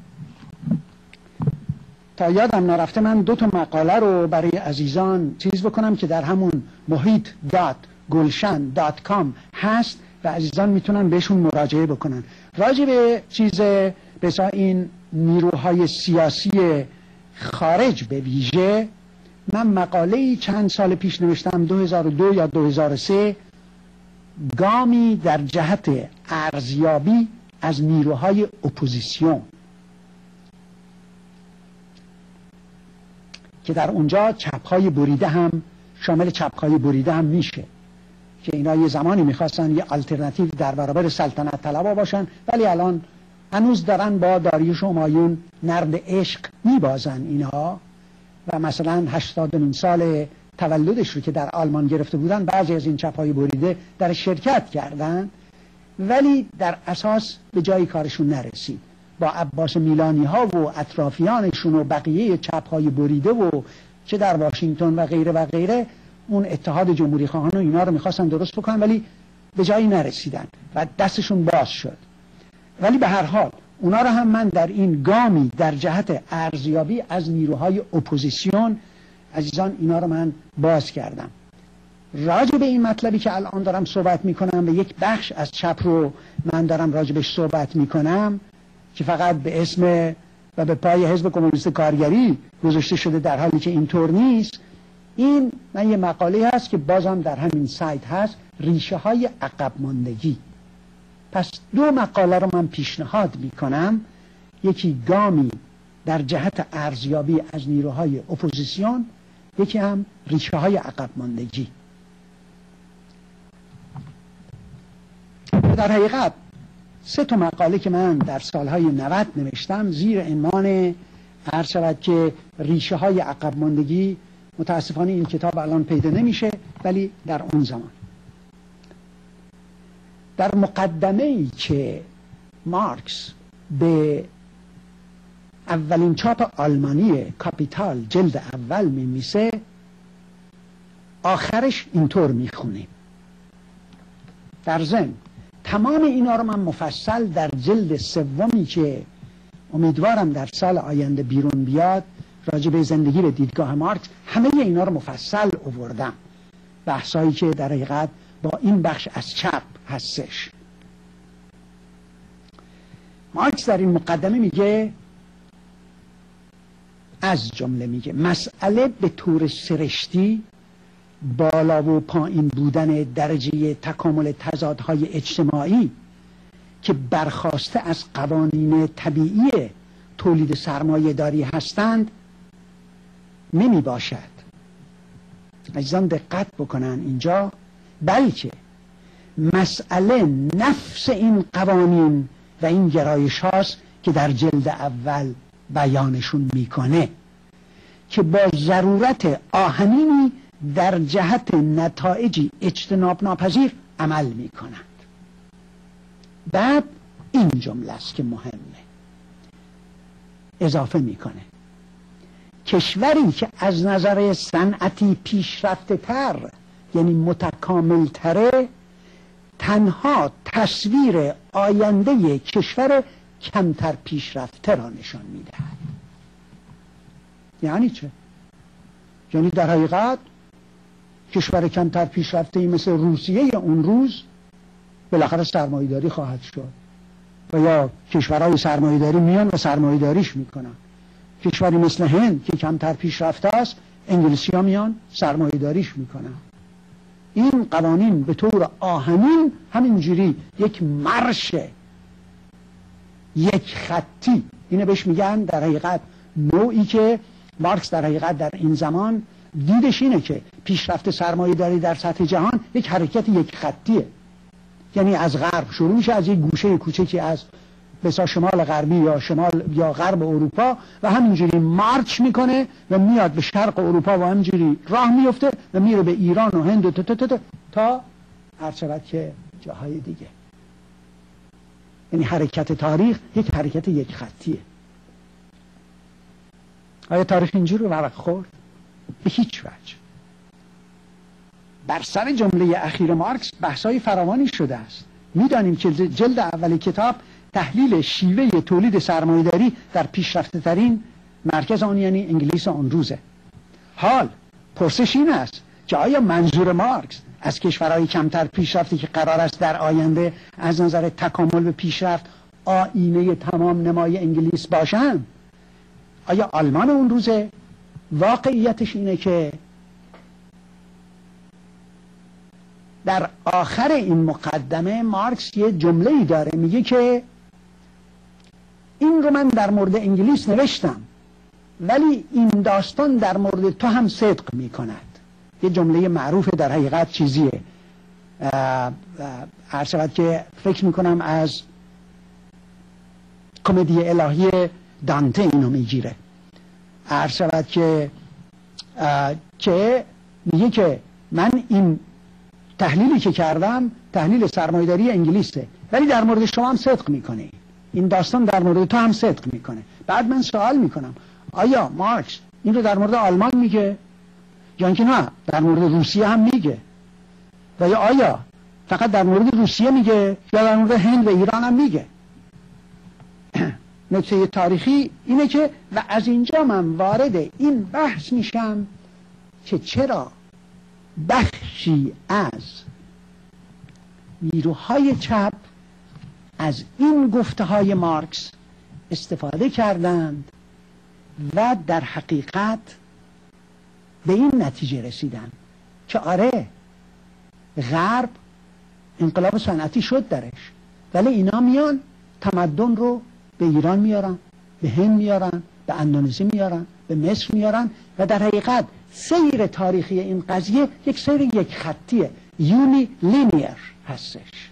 تا یادم نرفته من دو تا مقاله رو برای عزیزان چیز بکنم که در همون محیط دات گلشن دات کام هست و عزیزان میتونن بهشون مراجعه بکنن راجع به چیز بسا این نیروهای سیاسی خارج به ویژه. من مقاله‌ای چند سال پیش نوشتم، دو هزار و دو یا دو هزار و سه، گامی در جهت ارزیابی از نیروهای اپوزیسیون، که در اونجا چپ‌های بریده هم شامل چپ‌های بریده هم میشه، که اینا یه زمانی میخواستن یه آلترناتیو در برابر سلطنت طلبا باشن، ولی الان هنوز دارن با داریوش و همایون نرد عشق میبازن اینها، و مثلا هشتاد و نیم سال تولدش رو که در آلمان گرفته بودن بعضی از این چپ‌های بریده در شرکت کردن، ولی در اساس به جای کارشون نرسید. با عباس میلانی ها و اطرافیانشون و بقیه چپ‌های بریده و چه در واشنگتن و غیره و غیره اون اتحاد جمهوری خواهان و اینا رو میخواستن درست بکنن، ولی به جایی نرسیدن و دستشون باز شد. ولی به هر حال اونا رو هم من در این گامی در جهت ارزیابی از نیروهای اپوزیسیون، عزیزان اینا رو من باز کردم. راجع به این مطلبی که الان دارم صحبت میکنم و یک بخش از چپ رو من دارم راجبش صحبت میکنم که فقط به اسم و به پای حزب کمونیست کارگری گذاشته شده، در حالی که اینطور نیست. این من یه مقاله هست که بازم در همین سایت هست، ریشه های عقب ماندگی. پس دو مقاله رو من پیشنهاد میکنم، یکی گامی در جهت ارزیابی از نیروهای اپوزیسیون، یکی هم ریشه های عقب ماندگی. در حقیقت سه تا مقاله که من در سالهای نود نوشتم زیر عنوان عرض شود که ریشه های عقب ماندگی، متاسفانه این کتاب الان پیدا نمیشه، ولی در اون زمان در مقدمه ای که مارکس به اولین چاپ آلمانی کاپیتال جلد اول میمیسه، آخرش اینطور میخونیم. در ضمن تمام اینا رو من مفصل در جلد سومی که امیدوارم در سال آینده بیرون بیاد راجع به زندگی به دیدگاه مارکس، همه اینا رو مفصل آوردم، بحثایی که در حقیقت با این بخش از چپ هستش. مارکس در این مقدمه میگه، از جمله میگه مسئله به طور سرشتی بالا و پایین بودن درجه تکامل تضادهای اجتماعی که برخاسته از قوانین طبیعی تولید سرمایه داری هستند نمی باشد. عزیزان دقت بکنن اینجا، بلکه مسئله نفس این قوانین و این گرایش هاست که در جلد اول بیانشون میکنه، که با ضرورت آهنینی در جهت نتایجی اجتناب ناپذیر عمل میکنند. بعد این جمله است که مهمه، اضافه میکنه کشوری که از نظر صنعتی پیشرفته تر یعنی متکامل تره، تنها تصویر آینده کشور کمتر پیشرفته را نشان میدهد. یعنی چه؟ یعنی در حقیقت کشور کمتر پیشرفته مثل روسیه اون روز بالاخره سرمایه‌داری خواهد شد، و یا کشورهای سرمایه‌داری میان و سرمایه‌داریش میکنن. کشوری مثل هند که کمتر پیشرفته است، انگلیسی ها میان سرمایه‌داریش میکنن. این قوانین به طور آهنین همینجوری یک مرش یک خطی، اینه بهش میگن در حقیقت نوعی که مارکس در حقیقت در این زمان دیدش اینه که پیشرفت سرمایه داری در سطح جهان یک حرکت یک خطیه، یعنی از غرب شروع میشه، از یک گوشه کوچکی از بسا شمال غربی یا شمال یا غرب اروپا و همینجوری مارچ میکنه و میاد به شرق اروپا و همینجوری راه میفته و میره به ایران و هند و تا تا تا تا, تا هر شود که جاهای دیگه. یعنی حرکت تاریخ یک حرکت یک خطیه. آیا تاریخ اینجور رو ورق خورد؟ به هیچ وجه. بر سر جمله اخیر مارکس بحثای فراوانی شده است. میدانیم که جلد اول کتاب تحلیل شیوه تولید سرمایه‌داری در پیشرفته ترین مرکز آن یعنی انگلیس آن روزه. حال پرسش این است که آیا منظور مارکس از کشورهای کمتر پیشرفته که قرار است در آینده از نظر تکامل و پیشرفت آینه تمام نمای انگلیس باشند؟ آیا آلمان اون روزه؟ واقعیتش اینه که در آخر این مقدمه مارکس یه جمله‌ای داره، میگه که این رو من در مورد انگلیس نوشتم ولی این داستان در مورد تو هم صدق میکند. یه جمله معروف در حقیقت چیزیه، هر شود که فکر میکنم از کمدی الهی دانته اینو میگیره. هر شود که که میگه که من این تحلیلی که کردم تحلیل سرمایه‌داری انگلیسه ولی در مورد شما هم صدق میکنه، این داستان در مورد تو هم صدق میکنه. بعد من سوال میکنم آیا مارکس این رو در مورد آلمان میگه یا اینکه نه در مورد روسیه هم میگه، و یا آیا فقط در مورد روسیه میگه یا در مورد هند و ایران هم میگه؟ نکته تاریخی اینه که و از اینجا من وارد این بحث میشم که چرا بخشی از نیروهای چپ از این گفته های مارکس استفاده کردند و در حقیقت به این نتیجه رسیدن که آره غرب انقلاب صنعتی شد درش ولی اینا میان تمدن رو به ایران میارن، به هند میارن، به اندونزی میارن، به مصر میارن و در حقیقت سیر تاریخی این قضیه یک سیر یک خطیه، یونی لینیر هستش.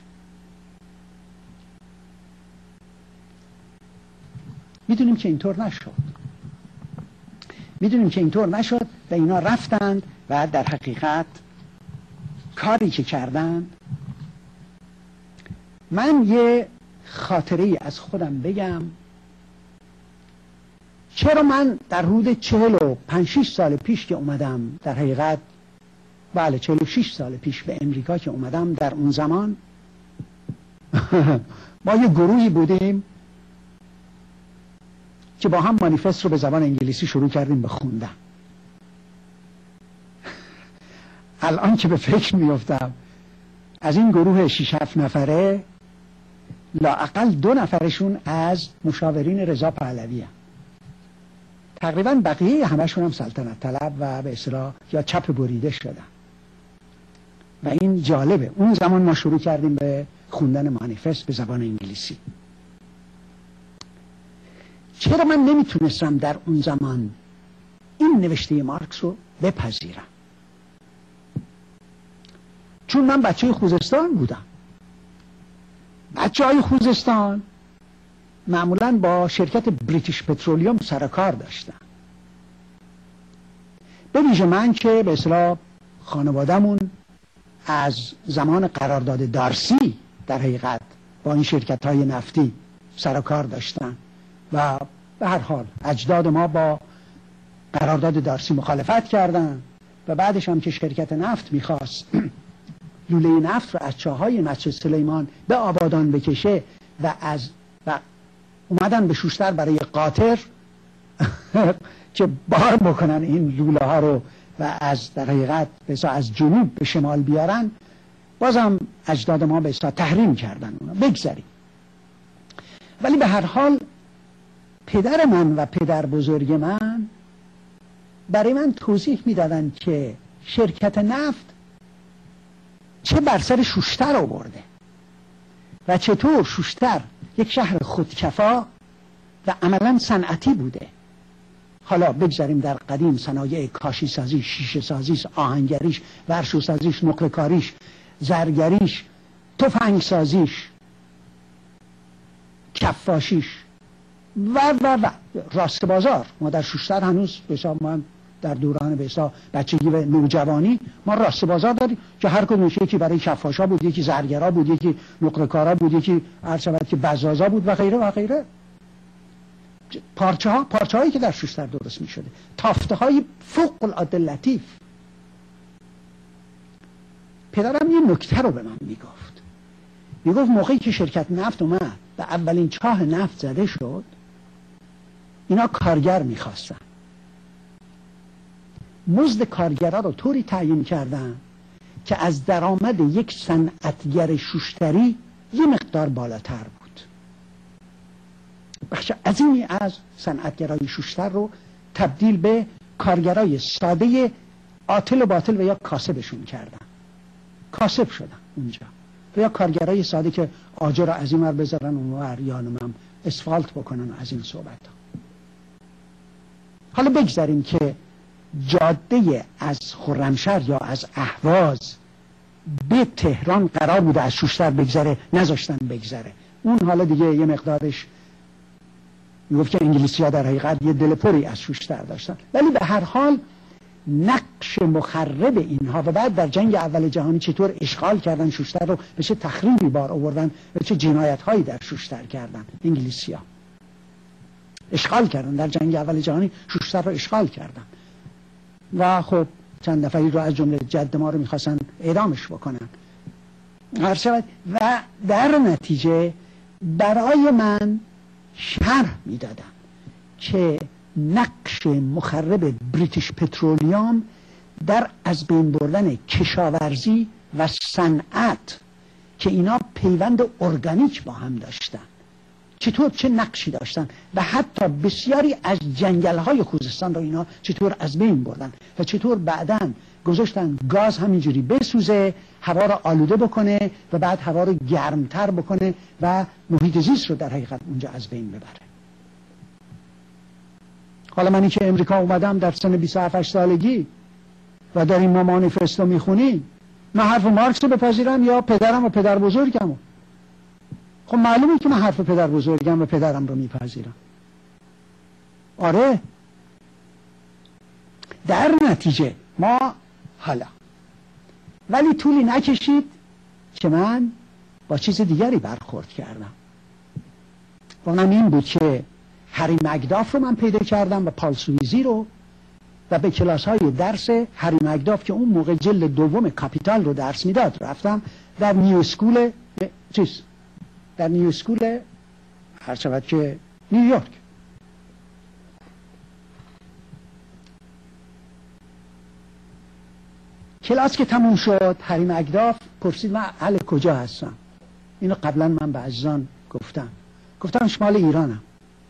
میدونیم که اینطور نشد، میدونیم که اینطور نشد و اینا رفتند و در حقیقت کاری که کردند. من یه خاطره از خودم بگم چرا من در حدود چهل و پنج شیش سال پیش که اومدم، در حقیقت بله چهل و شش سال پیش به امریکا که اومدم، در اون زمان ما یه گروهی بودیم که با هم مانیفست رو به زبان انگلیسی شروع کردیم به خوندن. الان که به فکر میافتم از این گروه شش هفت نفره لااقل دو نفرشون از مشاورین رضا پهلوی هم. تقریبا بقیه همشون هم سلطنت طلب و به اصطلاح یا چپ بریده شدن و این جالبه. اون زمان ما شروع کردیم به خوندن مانیفست به زبان انگلیسی. چرا من نمیتونستم در اون زمان این نوشته مارکس رو بپذیرم؟ چون من بچه خوزستان بودم. بچه های خوزستان معمولا با شرکت بریتیش پترولیوم سر کار داشتن. به ویژه من که به اصطلاح خانواده‌مون از زمان قرارداد دارسی در حقیقت با این شرکت های نفتی سر کار داشتن و به هر حال اجداد ما با قرارداد دارسی مخالفت کردن و بعدش هم که شرکت نفت میخواست لوله نفت رو از چاهای مسجد سلیمان به آبادان بکشه و از و اومدن به شوشتر برای قاطر که بار بکنن این لوله ها رو و از در حقیقت بسا از جنوب به شمال بیارن، بازم اجداد ما بسا تحریم کردن اونا. بگذاریم. ولی به هر حال پدر من و پدر بزرگ من برای من توضیح میدادن که شرکت نفت چه بر سر شوشتر آورده و چطور شوشتر یک شهر خودکفا و عملا صنعتی بوده. حالا بگذاریم در قدیم صنایع کاشی سازی، شیشه سازیش، آهنگریش، ورشو سازیش، نقره کاریش، زرگریش، تفنگ سازیش کفاشیش و و و راست بازار. ما در شوشتر هنوز بسا ما در دوران بسا بچگی و نوجوانی ما راست بازار داریم که هر کدومش یکی برای کفاشا بود، یکی زرگرا بود، یکی نقره‌کارا بود، یکی عرض شود که بزازا بود و غیره و غیره. پارچه ها پارچه هایی که در شوشتر درست می شده، تافته های فوق العاده لطیف. پدرم یه نکته رو به من میگفت، میگفت موقعی که شرکت نفت اومد و اولین چاه نفت زده شد، اینا کارگر میخواستن، مزد کارگرها رو طوری تعیین کردن که از درآمد یک صنعتگر شوشتری یه مقدار بالاتر بود. بخش عظیمی از صنعتگرای شوشتر رو تبدیل به کارگرای ساده عاطل و باطل و یا کاسبشون کردن، کاسب شدن اونجا، و یا کارگرای ساده که آجر رو از این ور بذارن اون ور یا نمیم اسفالت بکنن از این صحبت ها. حالا بگذاریم که جاده از خرمشهر یا از اهواز به تهران قرار بوده از شوشتر بگذره، نذاشتن بگذره. اون حالا دیگه یه مقدارش میگفت که انگلیسی ها در حقیقت یه دل پری از شوشتر داشتن، ولی به هر حال نقش مخرب اینها و بعد در جنگ اول جهانی چطور اشغال کردن شوشتر رو، به چه تخریبی بار آوردن و چه جنایت هایی در شوشتر کردن. انگلیسی ها اشغال کردن در جنگ اول جهانی، شوشتر رو اشغال کردن و خب چند نفری رو از جمله جد ما رو میخواستن اعدامش بکنن هر شود. و در نتیجه برای من شرح میدادن که نقش مخرب بریتیش پترولیوم در از بین بردن کشاورزی و صنعت که اینا پیوند ارگانیک با هم داشتن، چطور چه نقشی داشتن و حتی بسیاری از جنگل‌های خوزستان رو اینا چطور از بین بردن و چطور بعداً گذاشتن گاز همینجوری بسوزه، هوا رو آلوده بکنه و بعد هوا رو گرمتر بکنه و محیط زیست رو در حقیقت اونجا از بین ببره. حالا منی که امریکا اومدم در سن بیست و هفت سالگی و داریم ما مانیفستو میخونیم، من حرف مارکس رو بپذیرم یا پدرم و پدر بزرگم؟ خب معلومه که من حرف پدر بزرگم و پدرم رو میپذیرم. آره. در نتیجه ما حالا ولی طولی نکشید که من با چیز دیگری برخورد کردم. و اونم این بود که هری مکداف رو من پیدا کردم و پال سویزی رو و به کلاس های درس هری مکداف که اون موقع جلد دوم کاپیتال رو درس میداد رفتم. در نیو اسکول چیز در نیو اسکول هر شود که نیویورک. کلاس که تموم شد هری مکداف پرسید من اهل کجا هستم. اینو قبلا من به عزیزان گفتم، گفتم شمال ایرانم.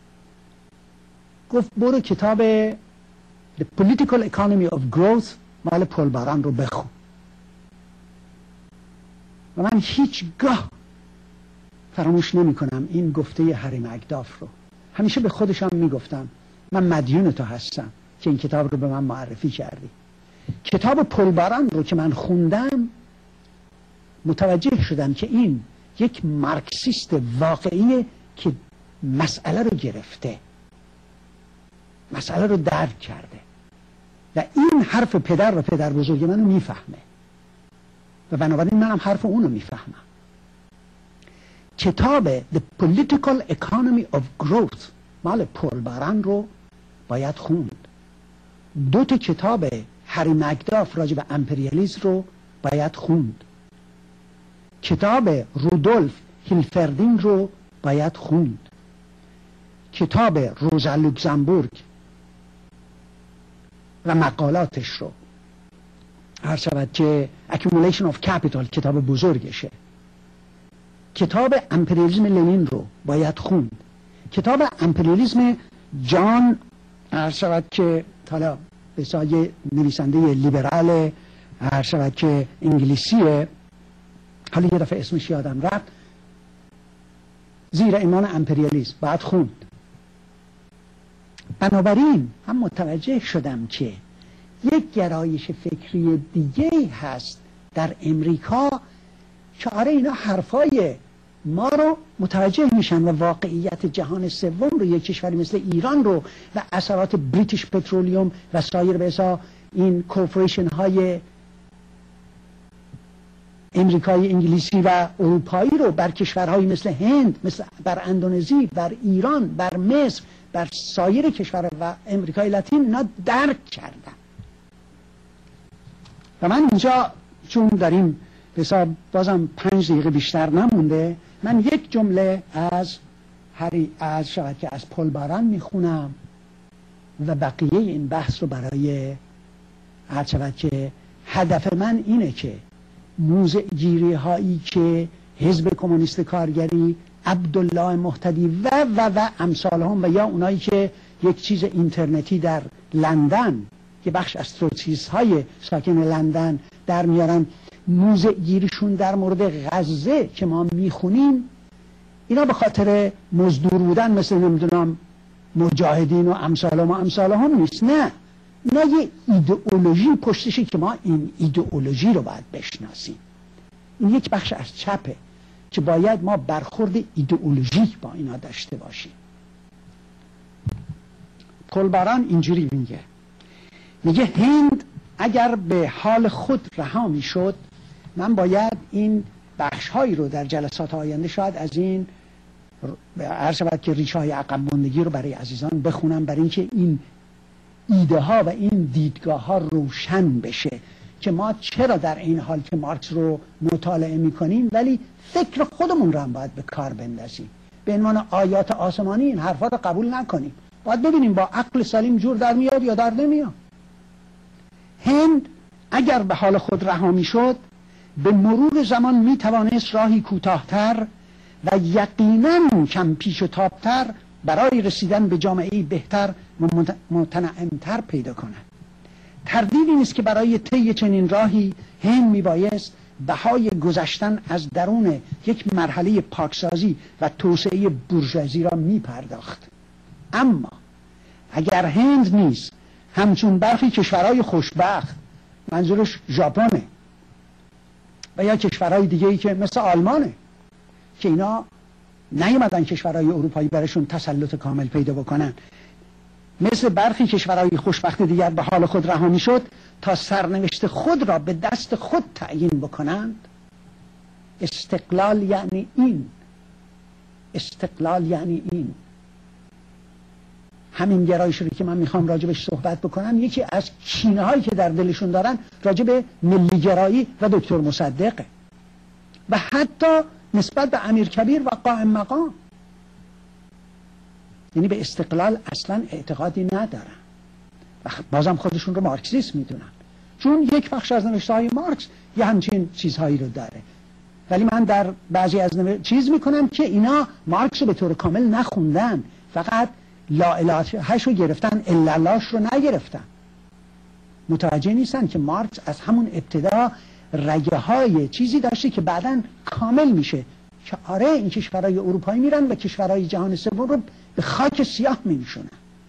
گفت برو کتاب The Political Economy of Growth مال پل باران رو بخون. و من هیچگاه فراموش نمی کنم این گفته هری مکداف رو. همیشه به خودشم میگفتم من مدیون تو هستم که این کتاب رو به من معرفی کردی. کتاب پل باران رو که من خوندم متوجه شدم که این یک مارکسیست واقعیه که مسئله رو گرفته، مسئله رو درک کرده و این حرف پدر و پدر بزرگ منو میفهمه و بنابراین منم حرف اونو میفهمم. کتاب The Political Economy of Growth مال پل باران رو باید خوند. دو تا کتاب هری مکداف راجع به امپریالیسم رو باید خوند. کتاب رودولف هیلفردینگ رو باید خوند. کتاب روزا لوکزامبورگ و مقالاتش رو هر شود که Accumulation of Capital کتاب بزرگشه. کتاب امپریالیسم لنین رو باید خوند. کتاب امپریالیسم جان هر شود که حالا به سایه نویسنده لیبرال هر شود که انگلیسیه، حالا یه دفعه اسمش یادم رفت، زیر ایمان امپریالیسم باید خوند. بنابراین هم متوجه شدم که یک گرایش فکری دیگه هست در امریکا که آره اینا حرفای ما رو متوجه میشن و واقعیت جهان سوم رو، یک کشوری مثل ایران رو و اثرات بریتیش پترولیوم و سایر به حساب این کورپوریشن های امریکایی، انگلیسی و اروپایی رو بر کشورهایی مثل هند، مثل بر اندونزی، بر ایران، بر مصر، بر سایر کشور و امریکای لاتین اینا درک کردن. و من اینجا چون داریم به حساب بازم پنج دقیقه بیشتر نمونده، من یک جمله از هری از شاید که از پل باران میخونم و بقیه این بحث رو برای هر شود که هدف من اینه که موضع گیری هایی که حزب کمونیست کارگری، عبدالله محتدی و و و امثال هم و یا اونایی که یک چیز اینترنتی در لندن که بخش از تروتسیست های ساکن لندن در میارن، موضع گیریشون در مورد غزه که ما میخونیم، اینا به خاطر مزدور بودن مثل نمیدونم مجاهدین و امثال هم و امثال هم نیست. نه، اینا یه ایدئولوژی پشتشه که ما این ایدئولوژی رو باید بشناسیم. این یک بخش از چپه که باید ما برخورد ایدئولوژیک با اینا داشته باشیم. پل باران اینجوری میگه، میگه هند اگر به حال خود رها میشد، من باید این بخش هایی رو در جلسات آینده شاید از این عرض شود که ریشه های عقب ماندگی رو برای عزیزان بخونم، برای اینکه این ایده ها و این دیدگاه ها روشن بشه که ما چرا در این حال که مارکس رو مطالعه میکنیم ولی فکر خودمون رو هم باید به کار بندازیم، به عنوان آیات آسمانی این حرفا رو قبول نکنیم. باید ببینیم با عقل سلیم جور در میاد یا در نمیاد. هند اگر به حال خود رها میشد، به مرور زمان میتوانست راهی کوتاه‌تر و یقیناً کم پیش و تابتر برای رسیدن به جامعه‌ای بهتر و متنعمتر پیدا کند. تردیدی نیست که برای طی چنین راهی هند میبایست بهای گذشتن از درون یک مرحله پاکسازی و توسعه بورژوازی را میپرداخت. اما اگر هند نیز همچون برخی کشورهای خوشبخت، منظورش ژاپنه و یا کشورهای دیگه‌ای که مثل آلمانه که اینا نیومدن کشورهای اروپایی برشون تسلط کامل پیدا بکنن، مثل برخی کشورهای خوشبخت دیگر به حال خود رها میشد تا سرنوشت خود را به دست خود تعیین بکنند. استقلال یعنی این، استقلال یعنی این همین گرایش رو که من میخوام راجبش صحبت بکنم، یکی از کینه هایی که در دلشون دارن راجب ملی گرایی و دکتر مصدقه و حتی نسبت به امیر کبیر و قائم مقام، یعنی به استقلال اصلا اعتقادی ندارن و بازم خودشون رو مارکسیست میدونن، چون یک بخش از نوشته های مارکس یه همچین چیزهایی رو داره. ولی من در بعضی از نوشته چیز میکنم که اینا مارکس رو به طور کامل نخوندن، فقط لا اله هش رو گرفتن، الا اللهش رو نگرفتن. متوجه نیستن که مارکس از همون ابتدا رگه های چیزی داشته که بعداً کامل میشه که آره این کشورهای اروپایی میرن و کشورهای جهان سوم رو به خاک سیاه میشونن.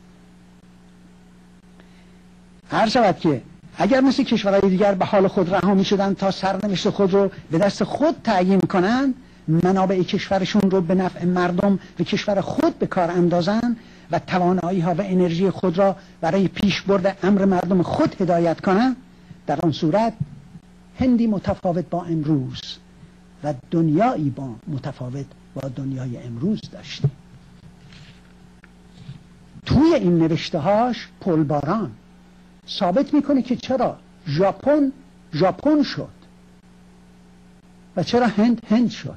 هر شود که اگر مثل کشورهای دیگر به حال خود رها میشدن تا سرنوشت خود رو به دست خود تعیین کنن، منابع کشورشون رو به نفع مردم و کشور خود به کار اندازن و توانایی ها و انرژی خود را برای پیش برد امر مردم خود هدایت کنن، در آن صورت هندی متفاوت با امروز و دنیایی با متفاوت با دنیای امروز داشتیم. توی این نوشته هاش پل باران ثابت میکنه که چرا ژاپن ژاپن شد و چرا هند هند شد.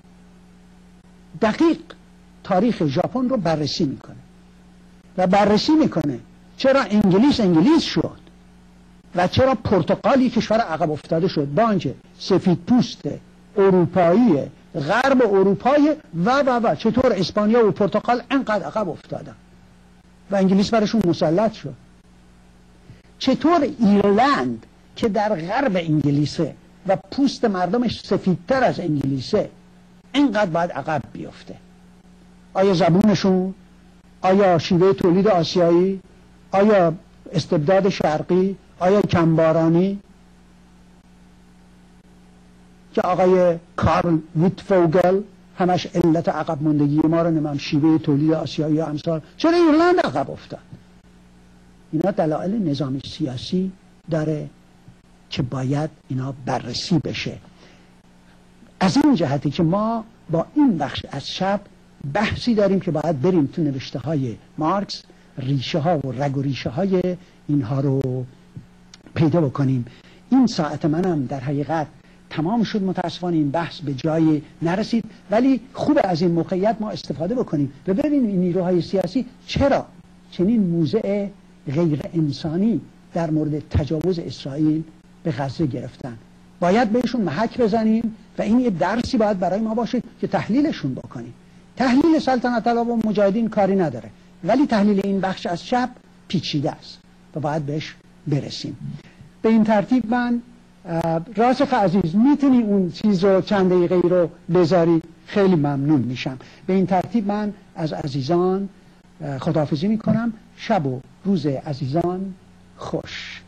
دقیق تاریخ ژاپن رو بررسی میکنه و بررسی میکنه چرا انگلیس انگلیس شد و چرا پرتغال یک کشور عقب افتاده شد، با اینکه سفید پوست اروپایی غرب اروپایی و و و چطور اسپانیا و پرتغال انقدر عقب افتادن و انگلیس برشون مسلط شد. چطور ایرلند که در غرب انگلیسه و پوست مردمش سفیدتر از انگلیسه اینقدر باید عقب بیفته. آیا زبونشون، آیا شیوه تولید آسیایی، آیا استبداد شرقی، آیا کمبارانی که آقای کارل ویتفوگل همش علت عقب ماندگی ما رو نمیم شیوه تولید آسیایی و امثال، چرا ایرلند عقب افتاد؟ اینا دلایل نظامی سیاسی داره که باید اینا بررسی بشه. از این جهتی که ما با این بخش از چپ بحثی داریم که باید بریم تو نوشته های مارکس، ریشه ها و رگ و ریشه های اینها رو پیدا بکنیم. این ساعت منم در حقیقت تمام شد، متاسفانه این بحث به جای نرسید، ولی خوب از این موقعیت ما استفاده بکنیم و ببینیم این نیروهای سیاسی چرا چنین موضع غیر انسانی در مورد تجاوز اسرائیل به غزه گرفتن. باید بهشون محک بزنیم و این یه درسی باید برای ما باشه که تحلیلشون بکنیم. تحلیل سلطنت طلب و مجاهدین کاری نداره، ولی تحلیل این بخش از چپ پیچیده است و باید بهش برسیم. به این ترتیب من راسخ عزیز میتونی اون چیز رو چند دقیقه رو بذاری؟ خیلی ممنون میشم. به این ترتیب من از عزیزان خداحافظی میکنم. شب و روز عزیزان خوش.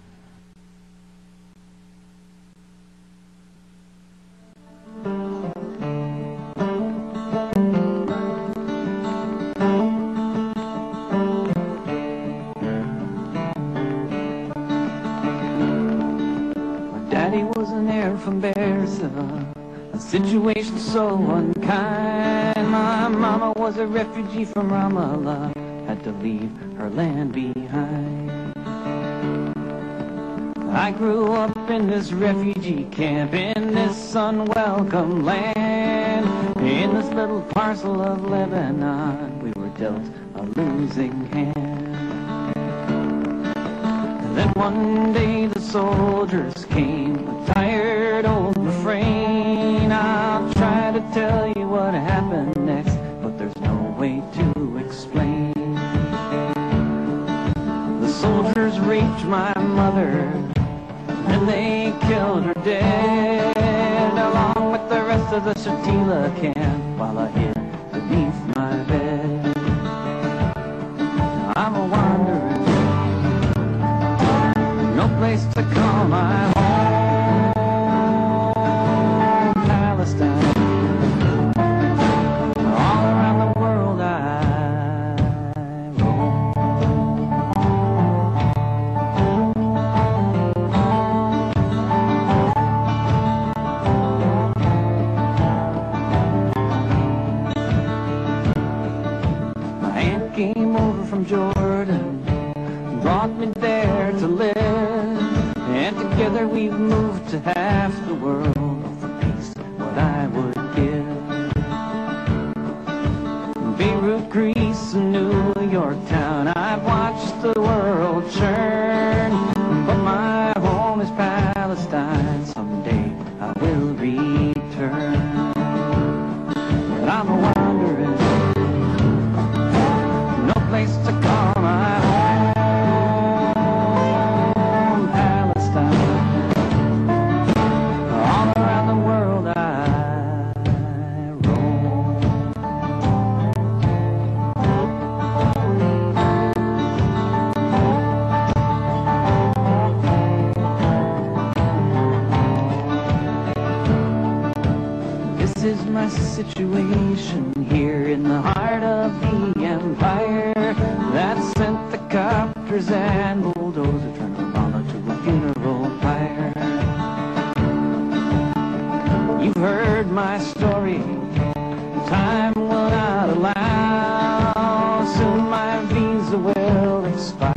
From Beersheba, a situation so unkind. My mama was a refugee from Ramallah, had to leave her land behind. I grew up in this refugee camp, in this unwelcome land. In this little parcel of Lebanon, we were dealt a losing hand. And then one day the soldiers came, a tired old refrain. I'll try to tell you what happened next, but there's no way to explain. The soldiers raped my mother, and they killed her dead, along with the rest of the Shatila camp, while I hid beneath my bed. I'm a wanderer, no place to call my home. Palestine, all around the world I roam. My aunt came over from Jordan, brought me there to live, and together we've moved to half the world. For peace, what I would give. Beirut, Greece, and New York town, I've watched the world churn, but my home is Palestine. Someday I will return, but I'm a wanderer, no place to call my home. Palestine, all around the world I roam. This is my situation here in the heart of the empire that sent the copters and bulldozers turned Ramallah to a funeral pyre. You've heard my story, time will not allow, soon my visa will expire.